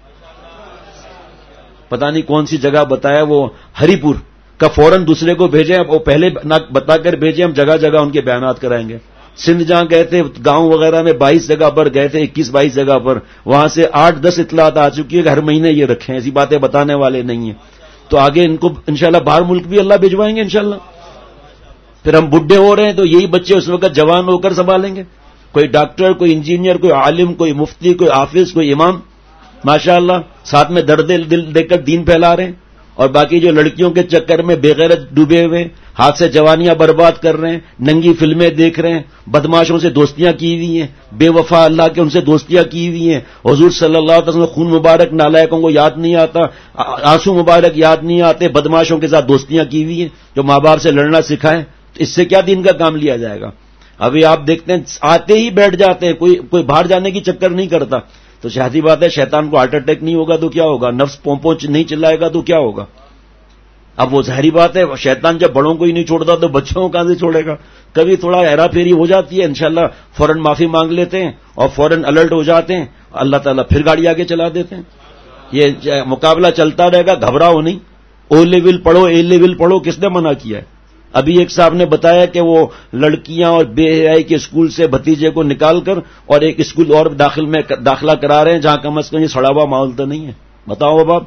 پتہ نہیں کون سی جگہ بتایا, وہ ہری پور کا, فوراً دوسرے کو بھیجیں. وہ پہلے بتا کر بھیجیں, ہم جگہ جگہ ان کے بیانات کرائیں گے. سندھ جہاں گئے تھے, گاؤں وغیرہ میں بائیس جگہ پر گئے تھے, اکیس بائیس جگہ پر, وہاں سے آٹھ دس اطلاعات آ چکی ہے کہ ہر مہینے یہ رکھیں, ایسی باتیں بتانے والے نہیں ہیں. تو آگے ان کو انشاءاللہ باہر ملک بھی اللہ بھجوائیں گے انشاءاللہ. پھر ہم بڈھے ہو رہے ہیں تو یہی بچے اس وقت جوان ہو کر سنبھالیں گے. کوئی ڈاکٹر، کوئی انجینئر، کوئی عالم، کوئی مفتی، کوئی حافظ، کوئی امام، ماشاءاللہ ساتھ میں درد دل دے کر دین پھیلا رہے ہیں. اور باقی جو لڑکیوں کے چکر میں بے غیرت ڈوبے ہوئے، ہاتھ سے جوانیاں برباد کر رہے ہیں، ننگی فلمیں دیکھ رہے ہیں، بدماشوں سے دوستیاں کی ہوئی ہیں، بے وفا اللہ کے ان سے دوستیاں کی ہوئی ہیں. حضور صلی اللہ علیہ وسلم خون مبارک نالائقوں کو یاد نہیں آتا، آنسو مبارک یاد نہیں آتے، بدماشوں کے ساتھ دوستیاں کی ہوئی ہیں جو ماں باپ سے لڑنا سکھائیں. تو اس سے کیا دین کا کام لیا جائے گا؟ ابھی آپ دیکھتے ہیں آتے ہی بیٹھ جاتے ہیں، کوئی کوئی باہر جانے کی چکر نہیں کرتا. تو شادی بات ہے، شیطان کو ہارٹ اٹیک نہیں ہوگا تو کیا ہوگا؟ نفس پونپوں نہیں چلائے گا تو کیا ہوگا؟ اب وہ ظاہری بات ہے، شیطان جب بڑوں کو ہی نہیں چھوڑتا تو بچوں کو کہاں سے چھوڑے گا؟ کبھی تھوڑا ہیرا پھیری ہو جاتی ہے، انشاءاللہ فوراً معافی مانگ لیتے ہیں اور فوراً الرٹ ہو جاتے ہیں، اللہ تعالیٰ پھر گاڑی آگے چلا دیتے ہیں. یہ مقابلہ چلتا رہے گا، گھبراؤ نہیں. او لیول پڑھو، اے لیول پڑھو، کس نے منع کیا ہے؟ ابھی ایک صاحب نے بتایا کہ وہ لڑکیاں اور بے حیائی کے اسکول سے بھتیجے کو نکال کر اور ایک اسکول اور داخل میں داخلہ کرا رہے ہیں جہاں کم از کم یہ سڑا ہوا ماحول تو نہیں ہے. بتاؤ اب آپ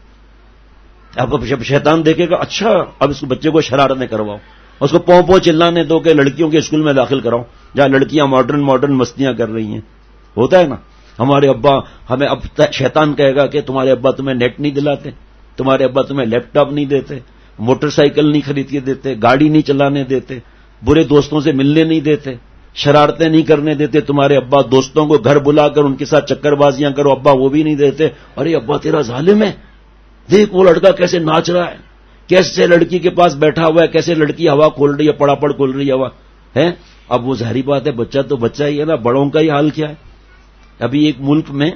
اب جب شیطان دیکھے گا اچھا اب اس بچے کو شرارتیں کرواؤ، اس کو پوں پوں چلانے دو کہ لڑکیوں کے اسکول میں داخل کراؤ جہاں لڑکیاں ماڈرن ماڈرن مستیاں کر رہی ہیں. ہوتا ہے نا، ہمارے ابا ہمیں اب شیطان کہے گا کہ تمہارے ابا تمہیں نیٹ نہیں دلاتے، تمہارے ابا تمہیں لیپ ٹاپ نہیں دیتے، موٹر سائیکل نہیں خرید کے دیتے، گاڑی نہیں چلانے دیتے، برے دوستوں سے ملنے نہیں دیتے، شرارتیں نہیں کرنے دیتے. تمہارے ابا دوستوں کو گھر بلا کر ان کے ساتھ چکر بازیاں کرو، ابا وہ بھی نہیں دیتے. ارے ابا تیرا ظالم ہے، دیکھ وہ لڑکا کیسے ناچ رہا ہے، کیسے لڑکی کے پاس بیٹھا ہوا ہے، کیسے لڑکی ہوا کھول رہی ہے، پڑا پڑ کھول رہی ہے ہوا ہے. اب وہ ظاہری بات ہے، بچہ تو بچہ ہی ہے نا، بڑوں کا ہی حال کیا ہے. ابھی ایک ملک میں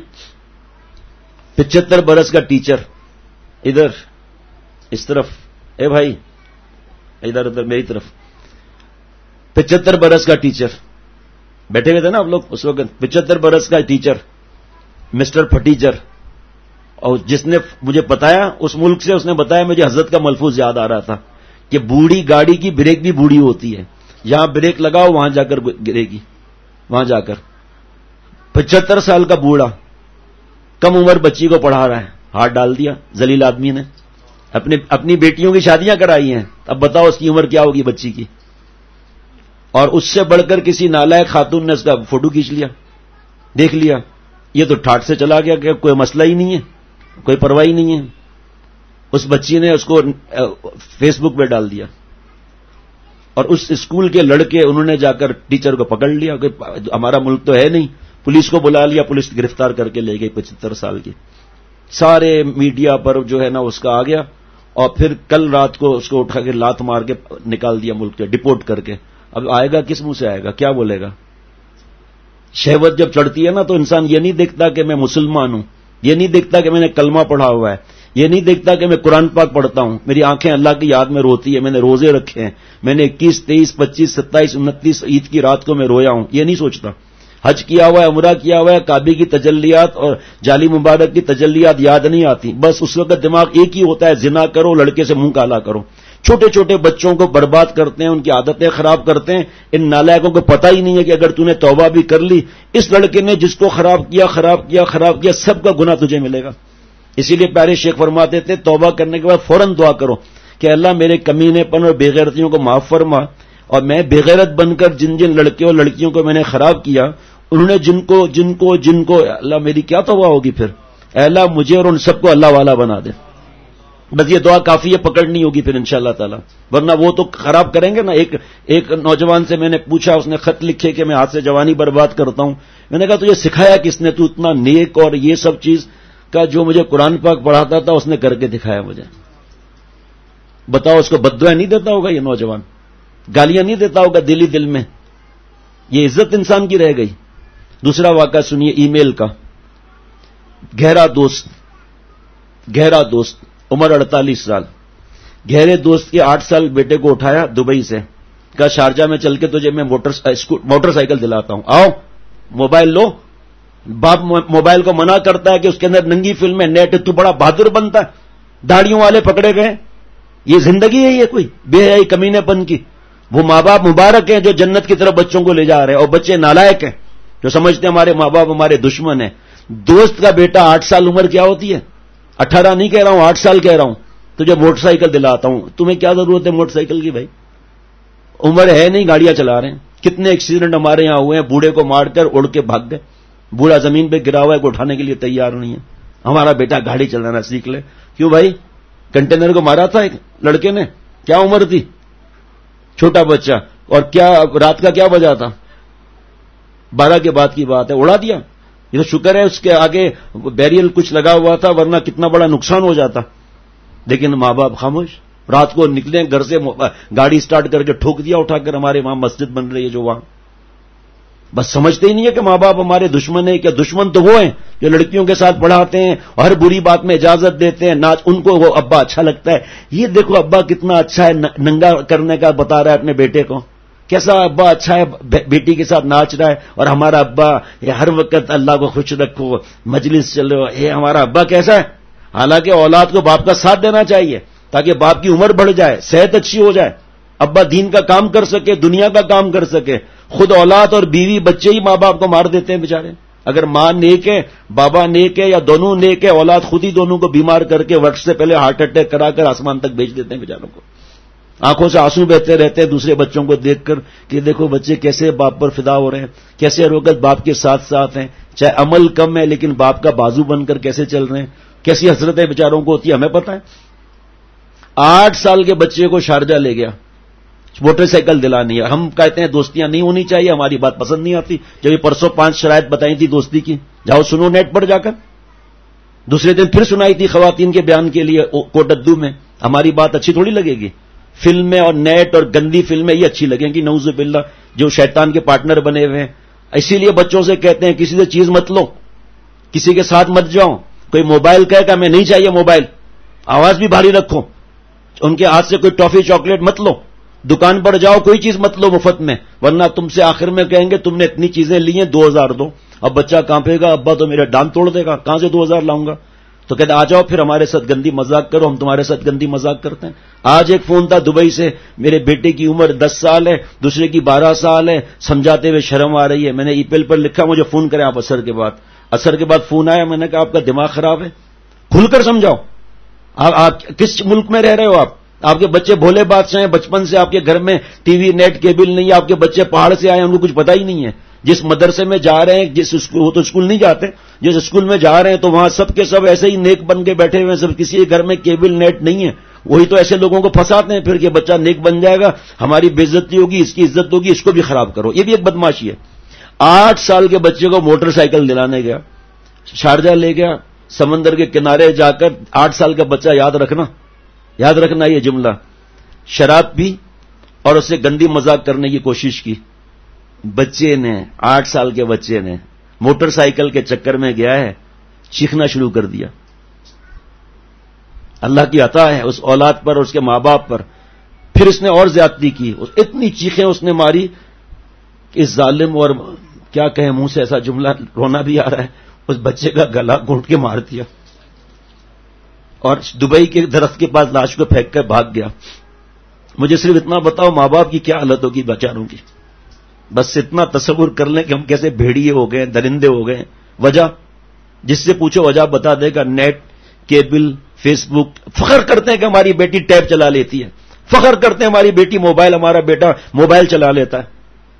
پچہتر برس کا ٹیچر، ادھر اس طرف اے بھائی ادھر ادھر میری طرف، پچہتر برس کا ٹیچر بیٹھے ہوئے تھے نا آپ لوگ اس وقت، پچہتر برس کا ٹیچر مسٹر پھٹیچر، اور جس نے مجھے بتایا اس ملک سے، اس نے بتایا مجھے حضرت کا ملفوظ یاد آ رہا تھا کہ بوڑھی گاڑی کی بریک بھی بوڑھی ہوتی ہے، جہاں بریک لگاؤ وہاں جا کر گرے گی، وہاں جا کر. پچہتر سال کا بوڑھا کم عمر بچی کو پڑھا رہا ہے، ہاتھ ڈال دیا ذلیل آدمی نے، اپنے اپنی بیٹیوں کی شادیاں کرائی ہیں. اب بتاؤ اس کی عمر کیا ہوگی بچی کی؟ اور اس سے بڑھ کر کسی نالائق خاتون نے اس کا فوٹو کھینچ لیا، دیکھ لیا. یہ تو ٹھاٹ سے چلا گیا کہ کوئی مسئلہ ہی نہیں ہے، کوئی پرواہ ہی نہیں ہے. اس بچی نے اس کو فیس بک پہ ڈال دیا اور اس اسکول کے لڑکے انہوں نے جا کر ٹیچر کو پکڑ لیا کہ ہمارا ملک تو ہے نہیں، پولیس کو بلا لیا، پولیس گرفتار کر کے لے گئی پچہتر سال کی. سارے میڈیا پر جو ہے نا اس کا آ گیا اور پھر کل رات کو اس کو اٹھا کے لات مار کے نکال دیا ملک سے، ڈپورٹ کر کے. اب آئے گا کس منہ سے آئے گا، کیا بولے گا؟ شہوت جب چڑھتی ہے نا تو انسان یہ نہیں دیکھتا کہ میں مسلمان ہوں، یہ نہیں دیکھتا کہ میں نے کلمہ پڑھا ہوا ہے، یہ نہیں دیکھتا کہ میں قرآن پاک پڑھتا ہوں، میری آنکھیں اللہ کی یاد میں روتی ہے، میں نے روزے رکھے ہیں، میں نے اکیس تیئیس پچیس ستائیس انتیس عید کی رات کو میں رویا ہوں، یہ نہیں سوچتا. حج کیا ہوا ہے، عمرہ کیا ہوا ہے، کعبے کی تجلیات اور جالی مبارک کی تجلیات یاد نہیں آتی. بس اس وقت دماغ ایک ہی ہوتا ہے، زنا کرو، لڑکے سے منہ کالا کرو. چھوٹے چھوٹے بچوں کو برباد کرتے ہیں، ان کی عادتیں خراب کرتے ہیں. ان نالائقوں کو پتہ ہی نہیں ہے کہ اگر تو نے توبہ بھی کر لی، اس لڑکے نے جس کو خراب کیا خراب کیا خراب کیا سب کا گناہ تجھے ملے گا. اسی لیے پیارے شیخ فرماتے تھے توبہ کرنے کے بعد فوراً دعا کرو کہ اللہ میرے کمینے پن اور بے غیرتیوں کو معاف فرما، اور میں بے غیرت بن کر جن جن لڑکیوں اور لڑکیوں کو میں نے خراب کیا، انہوں نے جن کو جن کو جن کو اللہ میری کیا توبہ ہوگی پھر، اے اللہ مجھے اور ان سب کو اللہ والا بنا دے. بس یہ دعا کافی ہے، پکڑنی ہوگی پھر انشاءاللہ تعالی، ورنہ وہ تو خراب کریں گے نا. ایک ایک نوجوان سے میں نے پوچھا، اس نے خط لکھے کہ میں ہاتھ سے جوانی برباد کرتا ہوں. میں نے کہا تجھے سکھایا کس نے، تو اتنا نیک اور یہ سب چیز کا جو مجھے قرآن پاک پڑھاتا تھا اس نے کر کے دکھایا مجھے. بتاؤ اس کو بددعائیں نہیں دیتا ہوگا یہ نوجوان، گالیاں نہیں دیتا ہوگا دلی دل میں، یہ عزت انسان کی رہ گئی. دوسرا واقعہ سنیے ای میل کا. گہرا دوست گہرا دوست عمر اڑتالیس سال، گہرے دوست کے آٹھ سال بیٹے کو اٹھایا دبئی سے، کہا شارجہ میں چل کے تجھے میں موٹر موٹر سائیکل دلاتا ہوں، آؤ موبائل لو. باپ موبائل کو منع کرتا ہے کہ اس کے اندر ننگی فلم ہے، نیٹ، تو بڑا بہادر بنتا ہے، داڑیوں والے پکڑے گئے. یہ زندگی ہے یہ کوئی بے حیائی کمینے پن کی؟ وہ ماں باپ مبارک ہیں جو جنت کی طرف بچوں کو لے جا رہے ہیں، اور بچے نالائق ہیں جو سمجھتے ہیں ہمارے ماں باپ ہمارے دشمن ہیں. دوست کا بیٹا آٹھ سال عمر کیا ہوتی ہے، اٹھارہ نہیں کہہ رہا ہوں، آٹھ سال کہہ رہا ہوں، تجھے موٹر سائیکل دلاتا ہوں. تمہیں کیا ضرورت ہے موٹر سائیکل کی بھائی؟ عمر ہے نہیں, گاڑیاں چلا رہے ہیں. کتنے ایکسیڈنٹ ہمارے یہاں ہوئے ہیں, بوڑھے کو مار کر اڑ کے بھاگ گئے, بوڑھا زمین پہ گرا ہوا ہے, کو اٹھانے کے لیے تیار نہیں ہے. ہمارا بیٹا گاڑی چلانا سیکھ لے. کیوں بھائی؟ کنٹینر کو مارا تھا ایک لڑکے نے, کیا عمر تھی, چھوٹا بچہ, اور کیا رات کا کیا بجا تھا, بارہ کے بعد کی بات ہے, اڑا دیا. یہ تو شکر ہے اس کے آگے بیریل کچھ لگا ہوا تھا, ورنہ کتنا بڑا نقصان ہو جاتا. لیکن ماں باپ خاموش. رات کو نکلے گھر سے, گاڑی سٹارٹ کر کے ٹھوک دیا اٹھا کر, ہمارے وہاں مسجد بن رہی ہے جو وہاں. بس سمجھتے ہی نہیں ہے کہ ماں باپ ہمارے دشمن ہیں. کیا دشمن تو وہ ہیں جو لڑکیوں کے ساتھ پڑھاتے ہیں اور ہر بری بات میں اجازت دیتے ہیں, ناچ ان کو وہ ابا اچھا لگتا ہے. یہ دیکھو ابا کتنا اچھا ہے, ننگا کرنے کا بتا رہا ہے اپنے بیٹے کو. کیسا ابا اچھا ہے, بیٹی کے ساتھ ناچ رہا ہے. اور ہمارا ابا یہ ہر وقت اللہ کو خوش رکھو, مجلس چلو, یہ ہمارا ابا کیسا ہے. حالانکہ اولاد کو باپ کا ساتھ دینا چاہیے تاکہ باپ کی عمر بڑھ جائے, صحت اچھی ہو جائے, ابا دین کا کام کر سکے, دنیا کا کام کر سکے. خود اولاد اور بیوی بچے ہی ماں باپ کو مار دیتے ہیں بیچارے. اگر ماں نیک ہے, بابا نیک ہے, یا دونوں نیک ہے, اولاد خود ہی دونوں کو بیمار کر کے وقت سے پہلے ہارٹ اٹیک کرا کر آسمان تک بھیج دیتے ہیں بیچاروں کو. آنکھوں سے آنسو بہتے رہتے ہیں دوسرے بچوں کو دیکھ کر کہ دیکھو بچے کیسے باپ پر فدا ہو رہے ہیں, کیسے ہر وقت باپ کے ساتھ ساتھ ہیں, چاہے عمل کم ہے لیکن باپ کا بازو بن کر کیسے چل رہے ہیں. کیسی حسرتیں بیچاروں کو ہوتی ہے ہمیں پتہ ہے. آٹھ سال کے بچے کو شارجہ لے گیا موٹر سائیکل دلانی ہے. ہم کہتے ہیں دوستیاں نہیں ہونی چاہیے, ہماری بات پسند نہیں آتی. جب یہ پرسوں پانچ شرائط بتائی تھی دوستی کی, جاؤ سنو نیٹ پر جا کر. دوسرے دن پھر سنائی تھی خواتین کے بیان کے لیے کوٹدو میں. ہماری بات اچھی تھوڑی لگے گی. فلمیں اور نیٹ اور گندی فلمیں یہ اچھی لگیں گی, نعوذ باللہ, جو شیطان کے پارٹنر بنے ہوئے ہیں. اسی لیے بچوں سے کہتے ہیں کسی سے چیز مت لو, کسی کے ساتھ مت جاؤ. کوئی موبائل کہے کہ ہمیں نہیں چاہیے موبائل, آواز بھی بھاری رکھو. ان کے ہاتھ سے کوئی ٹافی چاکلیٹ مت لو. دکان پر جاؤ کوئی چیز مت لو مفت میں, ورنہ تم سے آخر میں کہیں گے تم نے اتنی چیزیں لی ہیں, دو ہزار دو. اب بچہ کانپے گا, ابا تو میرا ڈانٹ توڑ دے گا, کہاں سے دو ہزار لاؤں گا. تو کہتے آ جاؤ پھر ہمارے ساتھ گندی مذاق کرو, ہم تمہارے ساتھ گندی مذاق کرتے ہیں. آج ایک فون تھا دبئی سے, میرے بیٹے کی عمر دس سال ہے, دوسرے کی بارہ سال ہے, سمجھاتے ہوئے شرم آ رہی ہے. میں نے ای میل پر لکھا مجھے فون کریں آپ اثر کے بعد. اثر کے بعد فون آیا, میں نے کہا آپ کا دماغ خراب ہے, کھل کر سمجھاؤ. آپ کس ملک میں رہ رہے ہو, آپ آپ کے بچے بھولے بادشاہ ہیں, بچپن سے آپ کے گھر میں ٹی وی نیٹ کیبل نہیں ہے, آپ کے بچے پہاڑ سے آئے, ان کو کچھ پتہ ہی نہیں ہے. جس مدرسے میں جا رہے ہیں, جس وہ تو اسکول نہیں جاتے, جس اسکول میں جا رہے ہیں تو وہاں سب کے سب ایسے ہی نیک بن کے بیٹھے ہوئے ہیں, سب کسی کے گھر میں کیبل نیٹ نہیں ہے. وہی تو ایسے لوگوں کو پھنساتے ہیں پھر کہ بچہ نیک بن جائے گا, ہماری بے عزتی ہوگی, اس کی عزت ہوگی, اس کو بھی خراب کرو. یہ بھی ایک بدماشی ہے. آٹھ سال کے بچے کو موٹر سائیکل دلانے گیا, شارجہ لے گیا, سمندر کے کنارے جا کر. آٹھ سال کا بچہ, یاد رکھنا یاد رکھنا یہ جملہ, شراب پی اور اس سے گندی مذاق کرنے کی کوشش کی. بچے نے, آٹھ سال کے بچے نے موٹر سائیکل کے چکر میں گیا ہے, چیخنا شروع کر دیا. اللہ کی عطا ہے اس اولاد پر اور اس کے ماں باپ پر. پھر اس نے اور زیادتی کی, اتنی چیخیں اس نے ماری کہ اس ظالم, اور کیا کہیں منہ سے ایسا جملہ رونا بھی آ رہا ہے, اس بچے کا گلا گھونٹ کے مار دیا اور دبئی کے درخت کے پاس لاش کو پھینک کر بھاگ گیا. مجھے صرف اتنا بتاؤ ماں باپ کی کیا حالت ہوگی بیچاروں کی. بس اتنا تصور کر لیں کہ ہم کیسے بھیڑیے ہو گئے, درندے ہو گئے. وجہ جس سے پوچھو وجہ بتا دے گا, نیٹ, کیبل, فیس بک. فخر کرتے ہیں کہ ہماری بیٹی ٹیب چلا لیتی ہے, فخر کرتے ہیں ہماری بیٹی موبائل, ہمارا بیٹا موبائل چلا لیتا ہے.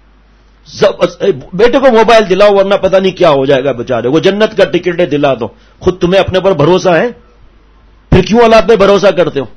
بیٹے کو موبائل دلاؤ ورنہ پتہ نہیں کیا ہو جائے گا بیچارے. وہ جنت کا ٹکٹ دلا دو. خود تمہیں اپنے پر بھروسہ ہے, پھر کیوں اولاد پہ بھروسہ کرتے ہو.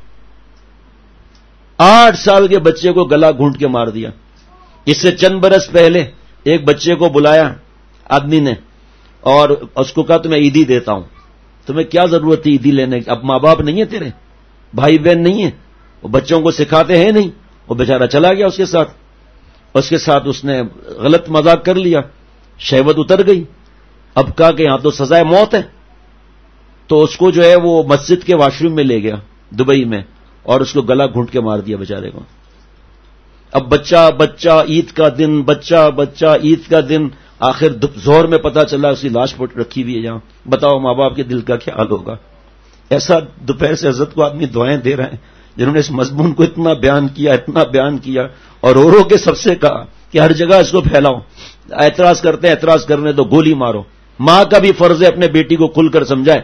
آٹھ سال کے بچے کو گلا گھونٹ کے مار دیا. اس سے چند برس پہلے ایک بچے کو بلایا آدمی نے اور اس کو کہا تمہیں عیدی دیتا ہوں. تمہیں کیا ضرورت تھی عیدی لینے کی, اب ماں باپ نہیں ہے تیرے, بھائی بہن نہیں ہے, وہ بچوں کو سکھاتے ہیں نہیں. وہ بیچارہ چلا گیا اس کے ساتھ, اس کے ساتھ اس نے غلط مذاق کر لیا, شہوت اتر گئی. اب کہا کہ یہاں تو سزائے موت ہے, تو اس کو جو ہے وہ مسجد کے واش روم میں لے گیا دبئی میں اور اس کو گلا گھونٹ کے مار دیا بیچارے کو. اب بچہ بچہ عید کا دن, بچہ بچہ عید کا دن, آخر زہر میں پتا چلا اس کی لاش پٹ رکھی ہوئی ہے یہاں. بتاؤ ماں باپ کے دل کا کیا حال ہوگا. ایسا دوپہر سے حضرت کو آدمی دعائیں دے رہے ہیں جنہوں نے اس مضمون کو اتنا بیان کیا اتنا بیان کیا اور رو رو کے سب سے کہا کہ ہر جگہ اس کو پھیلاؤ. اعتراض کرتے ہیں, اعتراض کرنے تو گولی مارو. ماں کا بھی فرض ہے اپنے بیٹی کو کھل کر سمجھائے.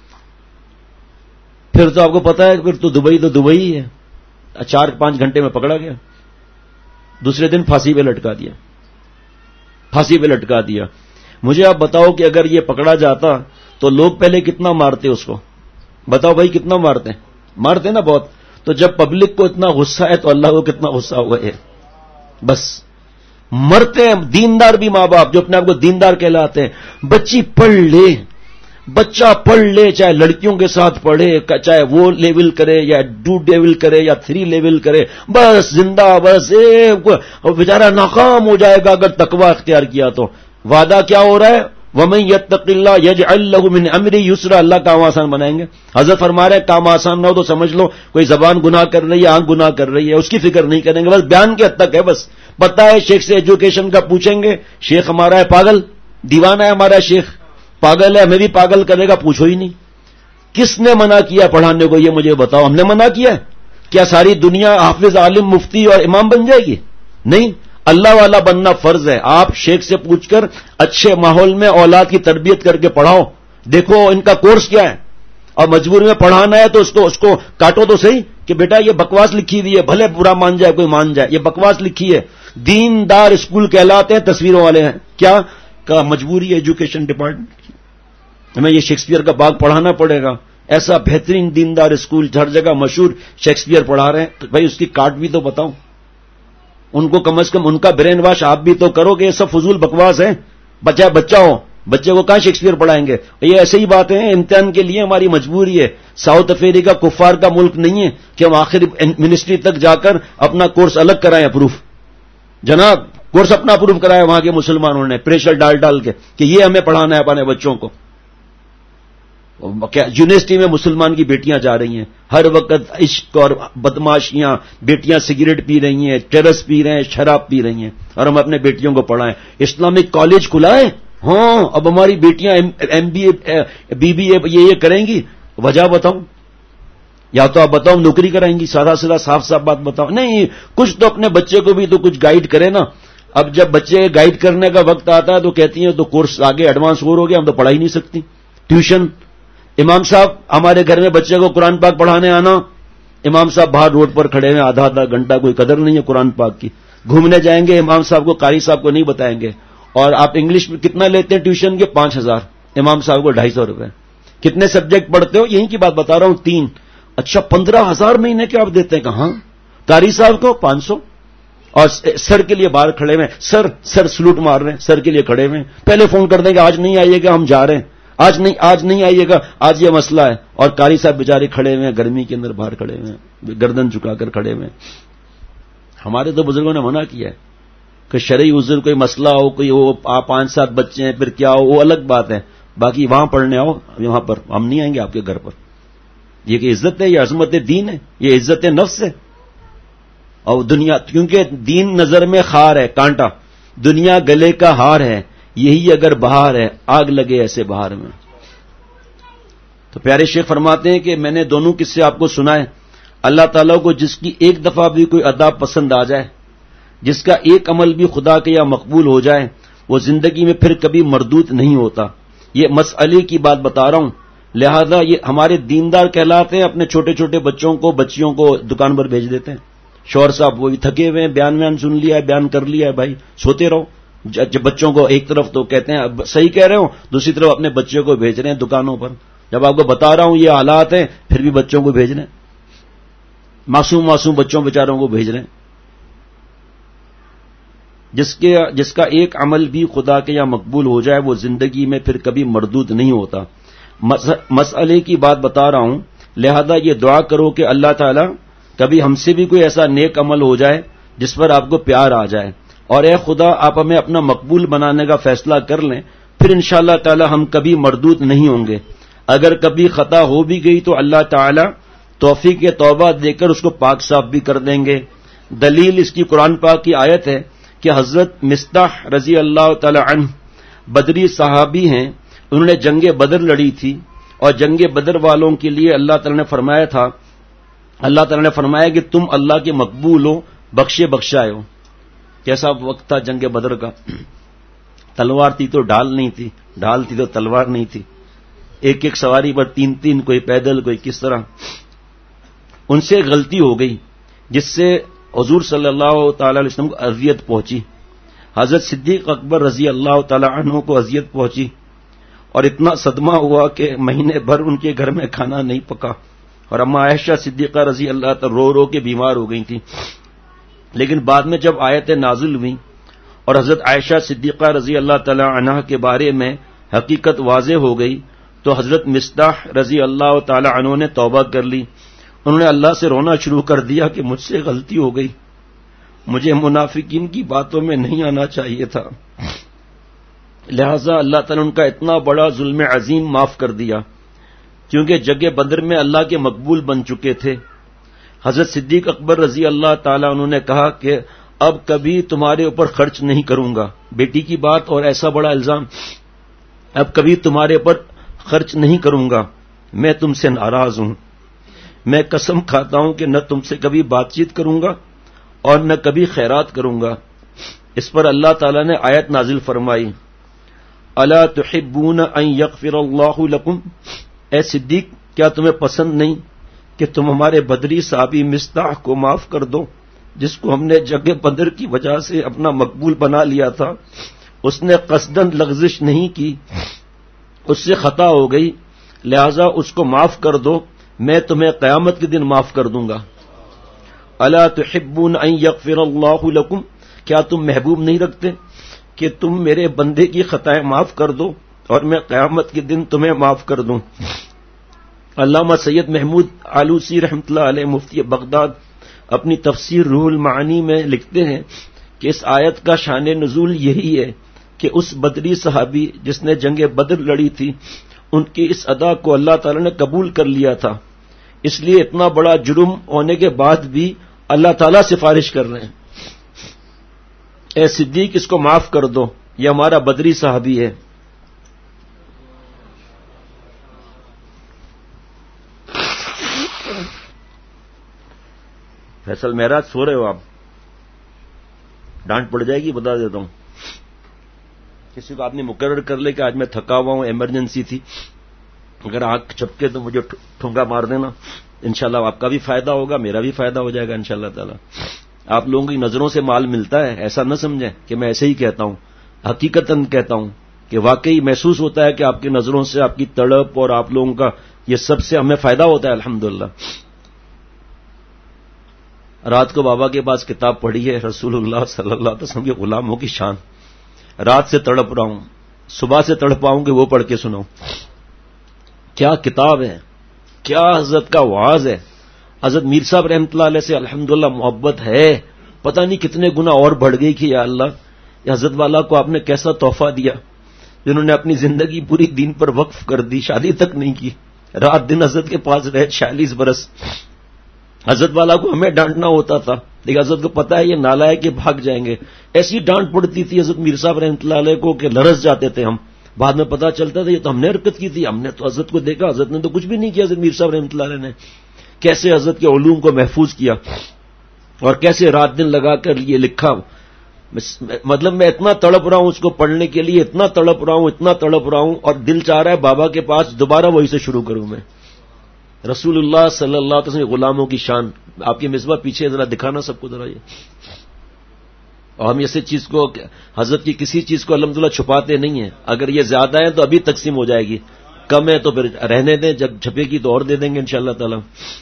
پھر تو آپ کو پتا ہے, پھر تو دبئی تو دبئی ہے, چار پانچ گھنٹے میں پکڑا گیا. دوسرے دن پھانسی پہ لٹکا دیا، پھانسی پہ لٹکا دیا۔ مجھے آپ بتاؤ کہ اگر یہ پکڑا جاتا تو لوگ پہلے کتنا مارتے اس کو؟ بتاؤ بھائی کتنا مارتے؟ مارتے نا بہت۔ تو جب پبلک کو اتنا غصہ ہے تو اللہ کو کتنا غصہ ہوا ہے؟ بس مرتے ہیں دیندار بھی ماں باپ جو اپنے آپ کو دیندار کہلاتے ہیں۔ بچی پڑھ لے، بچہ پڑھ لے، چاہے لڑکیوں کے ساتھ پڑھے، چاہے وہ لیول کرے یا ٹو لیول کرے یا تھری لیول کرے، بس زندہ بس بیچارہ ناکام ہو جائے گا اگر تقوی اختیار کیا تو۔ وعدہ کیا ہو رہا ہے؟ وَمَن يَتَّقِ اللَّهَ يَجْعَل لَّهُ مِنْ أَمْرِهِ يُسْرًا، اللہ کام آسان بنائیں گے۔ حضرت فرما رہے ہیں کام آسان نہ ہو تو سمجھ لو کوئی زبان گناہ کر رہی ہے، آنکھ گناہ کر رہی ہے، اس کی فکر نہیں کریں گے، بس بیان کے حد تک ہے۔ بس پتہ ہے شیخ سے ایجوکیشن کا پوچھیں گے، شیخ ہمارا ہے پاگل، دیوانہ ہے ہمارا شیخ، پاگل ہے، ہمیں بھی پاگل کرے گا، پوچھو ہی نہیں۔ کس نے منع کیا پڑھانے کو یہ مجھے بتاؤ؟ ہم نے منع کیا؟ کیا ساری دنیا حافظ، عالم، مفتی اور امام بن جائے گی؟ نہیں، اللہ والا بننا فرض ہے۔ آپ شیخ سے پوچھ کر اچھے ماحول میں اولاد کی تربیت کر کے پڑھاؤ، دیکھو ان کا کورس کیا ہے، اور مجبوری میں پڑھانا ہے تو اس کو اس کو کاٹو تو صحیح کہ بیٹا یہ بکواس لکھی ہوئی ہے، بھلے برا مان جائے کوئی مان جائے، یہ بکواس لکھی ہے۔ دیندار اسکول کہلاتے ہیں، تصویروں والے ہیں کیا؟ کا مجبوری ہے ایجوکیشن ڈپارٹمنٹ، ہمیں یہ شیکسپیئر کا باغ پڑھانا پڑے گا۔ ایسا بہترین دیندار اسکول ہر جگہ مشہور شیکسپیئر پڑھا رہے ہیں، تو بھائی اس کی کاٹ بھی تو بتاؤ، ان کو کم از کم ان کا برین واش آپ بھی تو کرو کہ یہ سب فضول بکواس ہے۔ بچہ بچہ ہو، بچے کو کہاں شیکسپیئر پڑھائیں گے؟ یہ ایسے ہی باتیں ہیں، امتحان کے لیے ہماری مجبوری ہے۔ ساؤتھ افریقہ کفار کا ملک نہیں ہے کہ ہم آخر منسٹری تک جا کر اپنا کورس الگ کرائیں اپروف۔ جناب کورس اپنا اپروو کرایا وہاں کے مسلمانوں نے پریشر ڈال ڈال کے کہ یہ ہمیں پڑھانا ہے اپنے بچوں کو۔ یونیورسٹی میں مسلمان کی بیٹیاں جا رہی ہیں، ہر وقت عشق اور بدماشیاں، بیٹیاں سگریٹ پی رہی ہیں، چرس پی رہے ہیں، شراب پی رہی ہیں، اور ہم اپنے بیٹیوں کو پڑھائیں۔ اسلامک کالج کھلا ہے، ہاں اب ہماری بیٹیاں M B A B B A یہ یہ کریں گی، وجہ بتاؤں؟ یا تو آپ بتاؤ نوکری کرائیں گی، سادہ سادہ صاف صاف بات بتاؤ۔ نہیں، کچھ تو اپنے بچے کو بھی تو کچھ گائیڈ کرے نا۔ اب جب بچے گائیڈ کرنے کا وقت آتا ہے تو کہتی ہیں تو کورس آگے ایڈوانس اور ہو گیا، ہم تو پڑھا ہی نہیں سکتی۔ ٹیوشن، امام صاحب ہمارے گھر میں بچے کو قرآن پاک پڑھانے آنا، امام صاحب باہر روڈ پر کھڑے ہیں آدھا آدھا گھنٹہ، کوئی قدر نہیں ہے قرآن پاک کی۔ گھومنے جائیں گے امام صاحب کو، قاری صاحب کو نہیں بتائیں گے۔ اور آپ انگلش میں کتنا لیتے ہیں ٹیوشن کے؟ پانچ ہزار، امام صاحب کو ڈھائی سو روپے۔ کتنے سبجیکٹ پڑھتے ہو؟ یہیں کی بات بتا رہا ہوں، تین۔ اچھا پندرہ ہزار مہینے کے آپ دیتے ہیں؟ کہاں؟ قاری صاحب کو پانچ سو، اور سر کے لیے باہر کھڑے ہوئے، سر سر سلوٹ مار رہے ہیں، سر کے لیے کھڑے ہوئے، پہلے فون کر دیں کہ آج نہیں آئیے گا، ہم جا رہے ہیں، آج نہیں آج نہیں آئیے گا، آج یہ مسئلہ ہے۔ اور قاری صاحب بیچارے کھڑے ہوئے ہیں گرمی کے اندر، باہر کھڑے ہوئے ہیں، گردن جھکا کر کھڑے ہوئے ہیں۔ ہمارے تو بزرگوں نے منع کیا ہے کہ شرعی عذر کوئی مسئلہ ہو، کوئی وہ پانچ سات بچے ہیں پھر کیا ہو، وہ الگ بات ہے، باقی وہاں پڑھنے آؤ، یہاں پر ہم نہیں آئیں گے آپ کے گھر پر۔ یہ کہ عزت ہے، یہ عظمت دین ہے، یہ عزت نفس ہے۔ اور دنیا، کیونکہ دین نظر میں خار ہے، کانٹا، دنیا گلے کا ہار ہے، یہی اگر بہار ہے، آگ لگے ایسے بہار میں۔ تو پیارے شیخ فرماتے ہیں کہ میں نے دونوں قصے آپ کو سنائے۔ اللہ تعالیٰ کو جس کی ایک دفعہ بھی کوئی ادا پسند آ جائے، جس کا ایک عمل بھی خدا کے یا مقبول ہو جائے، وہ زندگی میں پھر کبھی مردود نہیں ہوتا۔ یہ مسئلے کی بات بتا رہا ہوں، لہذا یہ ہمارے دیندار کہلاتے ہیں، اپنے چھوٹے چھوٹے بچوں کو بچیوں کو دکان پر بھیج دیتے ہیں۔ شوہر صاحب وہی تھکے ہوئے ہیں، بیان بیان سن لیا ہے، بیان کر لیا ہے، بھائی سوتے رہو۔ جب بچوں کو ایک طرف تو کہتے ہیں صحیح کہہ رہے ہو، دوسری طرف اپنے بچوں کو بھیج رہے ہیں دکانوں پر۔ جب آپ کو بتا رہا ہوں یہ حالات ہیں، پھر بھی بچوں کو بھیج رہے ہیں، معصوم معصوم بچوں بیچاروں کو بھیج رہے ہیں۔ جس کے جس کا ایک عمل بھی خدا کے یا مقبول ہو جائے، وہ زندگی میں پھر کبھی مردود نہیں ہوتا۔ مسئلے کی بات بتا رہا ہوں، لہذا یہ دعا کرو کہ اللہ تعالیٰ کبھی ہم سے بھی کوئی ایسا نیک عمل ہو جائے جس پر آپ کو پیار آ جائے، اور اے خدا آپ ہمیں اپنا مقبول بنانے کا فیصلہ کر لیں، پھر انشاءاللہ تعالی ہم کبھی مردود نہیں ہوں گے۔ اگر کبھی خطا ہو بھی گئی تو اللہ تعالی توفیق توبہ دے کر اس کو پاک صاف بھی کر دیں گے۔ دلیل اس کی قرآن پاک کی آیت ہے کہ حضرت مصطح رضی اللہ تعالی عنہ بدری صحابی ہیں، انہوں نے جنگ بدر لڑی تھی، اور جنگ بدر والوں کے لیے اللہ تعالی نے فرمایا تھا، اللہ تعالی نے فرمایا کہ تم اللہ کے مقبول ہو، بخشے بخشائے ہو۔ کیسا وقت تھا جنگ بدر کا؟ تلوار تھی تو ڈھال نہیں تھی، ڈھال تھی تو تلوار نہیں تھی، ایک ایک سواری پر تین تین، کوئی پیدل کوئی کس طرح۔ ان سے غلطی ہو گئی جس سے حضور صلی اللہ تعالی علیہ وسلم کو اذیت پہنچی، حضرت صدیق اکبر رضی اللہ تعالی عنہ کو اذیت پہنچی، اور اتنا صدمہ ہوا کہ مہینے بھر ان کے گھر میں کھانا نہیں پکا، اور اما عائشہ صدیقہ رضی اللہ تعالی رو رو کے بیمار ہو گئی تھیں۔ لیکن بعد میں جب آیتیں نازل ہوئیں اور حضرت عائشہ صدیقہ رضی اللہ تعالی عنہ کے بارے میں حقیقت واضح ہو گئی تو حضرت مصطح رضی اللہ تعالی عنہ نے توبہ کر لی۔ انہوں نے اللہ سے رونا شروع کر دیا کہ مجھ سے غلطی ہو گئی، مجھے منافقین کی باتوں میں نہیں آنا چاہیے تھا، لہذا اللہ تعالیٰ نے ان کا اتنا بڑا ظلم عظیم معاف کر دیا، کیونکہ جنگ بدر میں اللہ کے مقبول بن چکے تھے۔ حضرت صدیق اکبر رضی اللہ تعالیٰ انہوں نے کہا کہ اب کبھی تمہارے اوپر خرچ نہیں کروں گا، بیٹی کی بات اور ایسا بڑا الزام، اب کبھی تمہارے اوپر خرچ نہیں کروں گا، میں تم سے ناراض ہوں، میں قسم کھاتا ہوں کہ نہ تم سے کبھی بات چیت کروں گا اور نہ کبھی خیرات کروں گا۔ اس پر اللہ تعالیٰ نے آیت نازل فرمائی، الا تحبون ان یغفر اللہ لکم، اے صدیق کیا تمہیں پسند نہیں کہ تم ہمارے بدری صحابی مصطح کو معاف کر دو، جس کو ہم نے جنگ بدر کی وجہ سے اپنا مقبول بنا لیا تھا، اس نے قصداً لغزش نہیں کی، اس سے خطا ہو گئی، لہذا اس کو معاف کر دو، میں تمہیں قیامت کے دن معاف کر دوں گا۔ الا تحبون ان یغفر اللہ لکم، کیا تم محبوب نہیں رکھتے کہ تم میرے بندے کی خطائیں معاف کر دو اور میں قیامت کے دن تمہیں معاف کر دوں۔ علامہ سید محمود آلوسی رحمۃ اللہ علیہ مفتی بغداد اپنی تفسیر روح المعانی میں لکھتے ہیں کہ اس آیت کا شان نزول یہی ہے کہ اس بدری صحابی جس نے جنگ بدر لڑی تھی، ان کی اس ادا کو اللہ تعالی نے قبول کر لیا تھا، اس لیے اتنا بڑا جرم ہونے کے بعد بھی اللہ تعالیٰ سفارش کر رہے ہیں، اے صدیق اس کو معاف کر دو، یہ ہمارا بدری صحابی ہے۔ فیصل معراج سو رہے ہو آپ؟ ڈانٹ پڑ جائے گی، بتا دیتا ہوں، کسی کو آپ نے مقرر کر لے کہ آج میں تھکا ہوا ہوں، ایمرجنسی تھی، اگر آنکھ چھپکے تو مجھے ٹھونگا مار دینا، انشاءاللہ آپ کا بھی فائدہ ہوگا، میرا بھی فائدہ ہو جائے گا انشاءاللہ تعالی۔ آپ لوگوں کی نظروں سے مال ملتا ہے، ایسا نہ سمجھیں کہ میں ایسے ہی کہتا ہوں، حقیقتاً کہتا ہوں کہ واقعی محسوس ہوتا ہے کہ آپ کی نظروں سے، آپ کی تڑپ اور آپ لوگوں کا یہ سب سے ہمیں فائدہ ہوتا ہے الحمدللہ۔ رات کو بابا کے پاس کتاب پڑھی ہے، رسول اللہ صلی اللہ علیہ وسلم کے غلاموں کی شان، رات سے تڑپ رہا ہوں، صبح سے تڑپاؤں کہ وہ پڑھ کے سناؤں۔ کیا کتاب ہے، کیا حضرت کا وعظ ہے۔ حضرت میر صاحب رحمۃ اللہ علیہ سے الحمدللہ محبت ہے، پتہ نہیں کتنے گنا اور بڑھ گئی کہ یا اللہ، یہ حضرت والا کو آپ نے کیسا تحفہ دیا، جنہوں نے اپنی زندگی پوری دین پر وقف کر دی، شادی تک نہیں کی، رات دن حضرت کے پاس رہے چھیالیس برس۔ حضرت والا کو ہمیں ڈانٹنا ہوتا تھا، لیکن حضرت کو پتا ہے یہ نالائق کہ بھاگ جائیں گے، ایسی ڈانٹ پڑتی تھی حضرت میر صاحب رحمۃ اللہ علیہ کو کہ لرز جاتے تھے ہم، بعد میں پتا چلتا تھا یہ تو ہم نے حرکت کی تھی، ہم نے تو حضرت کو دیکھا، حضرت نے تو کچھ بھی نہیں کیا، حضرت میر صاحب رحمۃ اللہ علیہ نے کیسے حضرت کے علوم کو محفوظ کیا اور کیسے رات دن لگا کر یہ لکھا۔ مطلب میں اتنا تڑپ رہا ہوں اس کو پڑھنے کے لیے، اتنا تڑپ رہا ہوں اتنا تڑپ رہا ہوں اور دل چاہ رہا ہے بابا کے پاس دوبارہ وہی سے شروع کروں میں۔ رسول اللہ صلی اللہ علیہ وسلم غلاموں کی شان، آپ کی مصباح پیچھے ذرا دکھانا سب کو ذرا یہ، اور ہم ایسے چیز کو حضرت کی کسی چیز کو الحمدللہ چھپاتے نہیں ہیں، اگر یہ زیادہ ہے تو ابھی تقسیم ہو جائے گی، کم ہے تو پھر رہنے دیں، جب چھپے گی تو اور دے دیں گے انشاءاللہ تعالی۔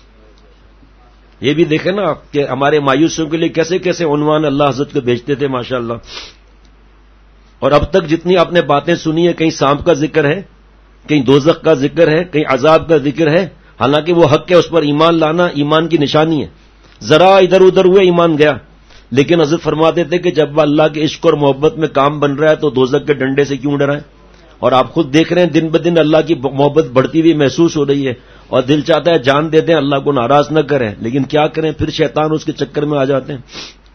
یہ بھی دیکھیں نا کہ ہمارے مایوسوں کے لیے کیسے کیسے عنوان اللہ حضرت کو بھیجتے تھے ماشاءاللہ، اور اب تک جتنی آپ نے باتیں سنی ہے، کہیں سانپ کا ذکر ہے، کہیں دوزخ کا ذکر ہے، کہیں عذاب کا ذکر ہے، حالانکہ وہ حق ہے، اس پر ایمان لانا ایمان کی نشانی ہے، ذرا ادھر ادھر ہوئے ایمان گیا، لیکن حضرت فرماتے تھے کہ جب اللہ کے عشق اور محبت میں کام بن رہا ہے تو دوزخ کے ڈنڈے سے کیوں ڈرائیں، اور آپ خود دیکھ رہے ہیں دن بدن اللہ کی محبت بڑھتی ہوئی محسوس ہو رہی ہے، اور دل چاہتا ہے جان دے دیں، اللہ کو ناراض نہ کریں، لیکن کیا کریں، پھر شیطان اس کے چکر میں آ جاتے ہیں۔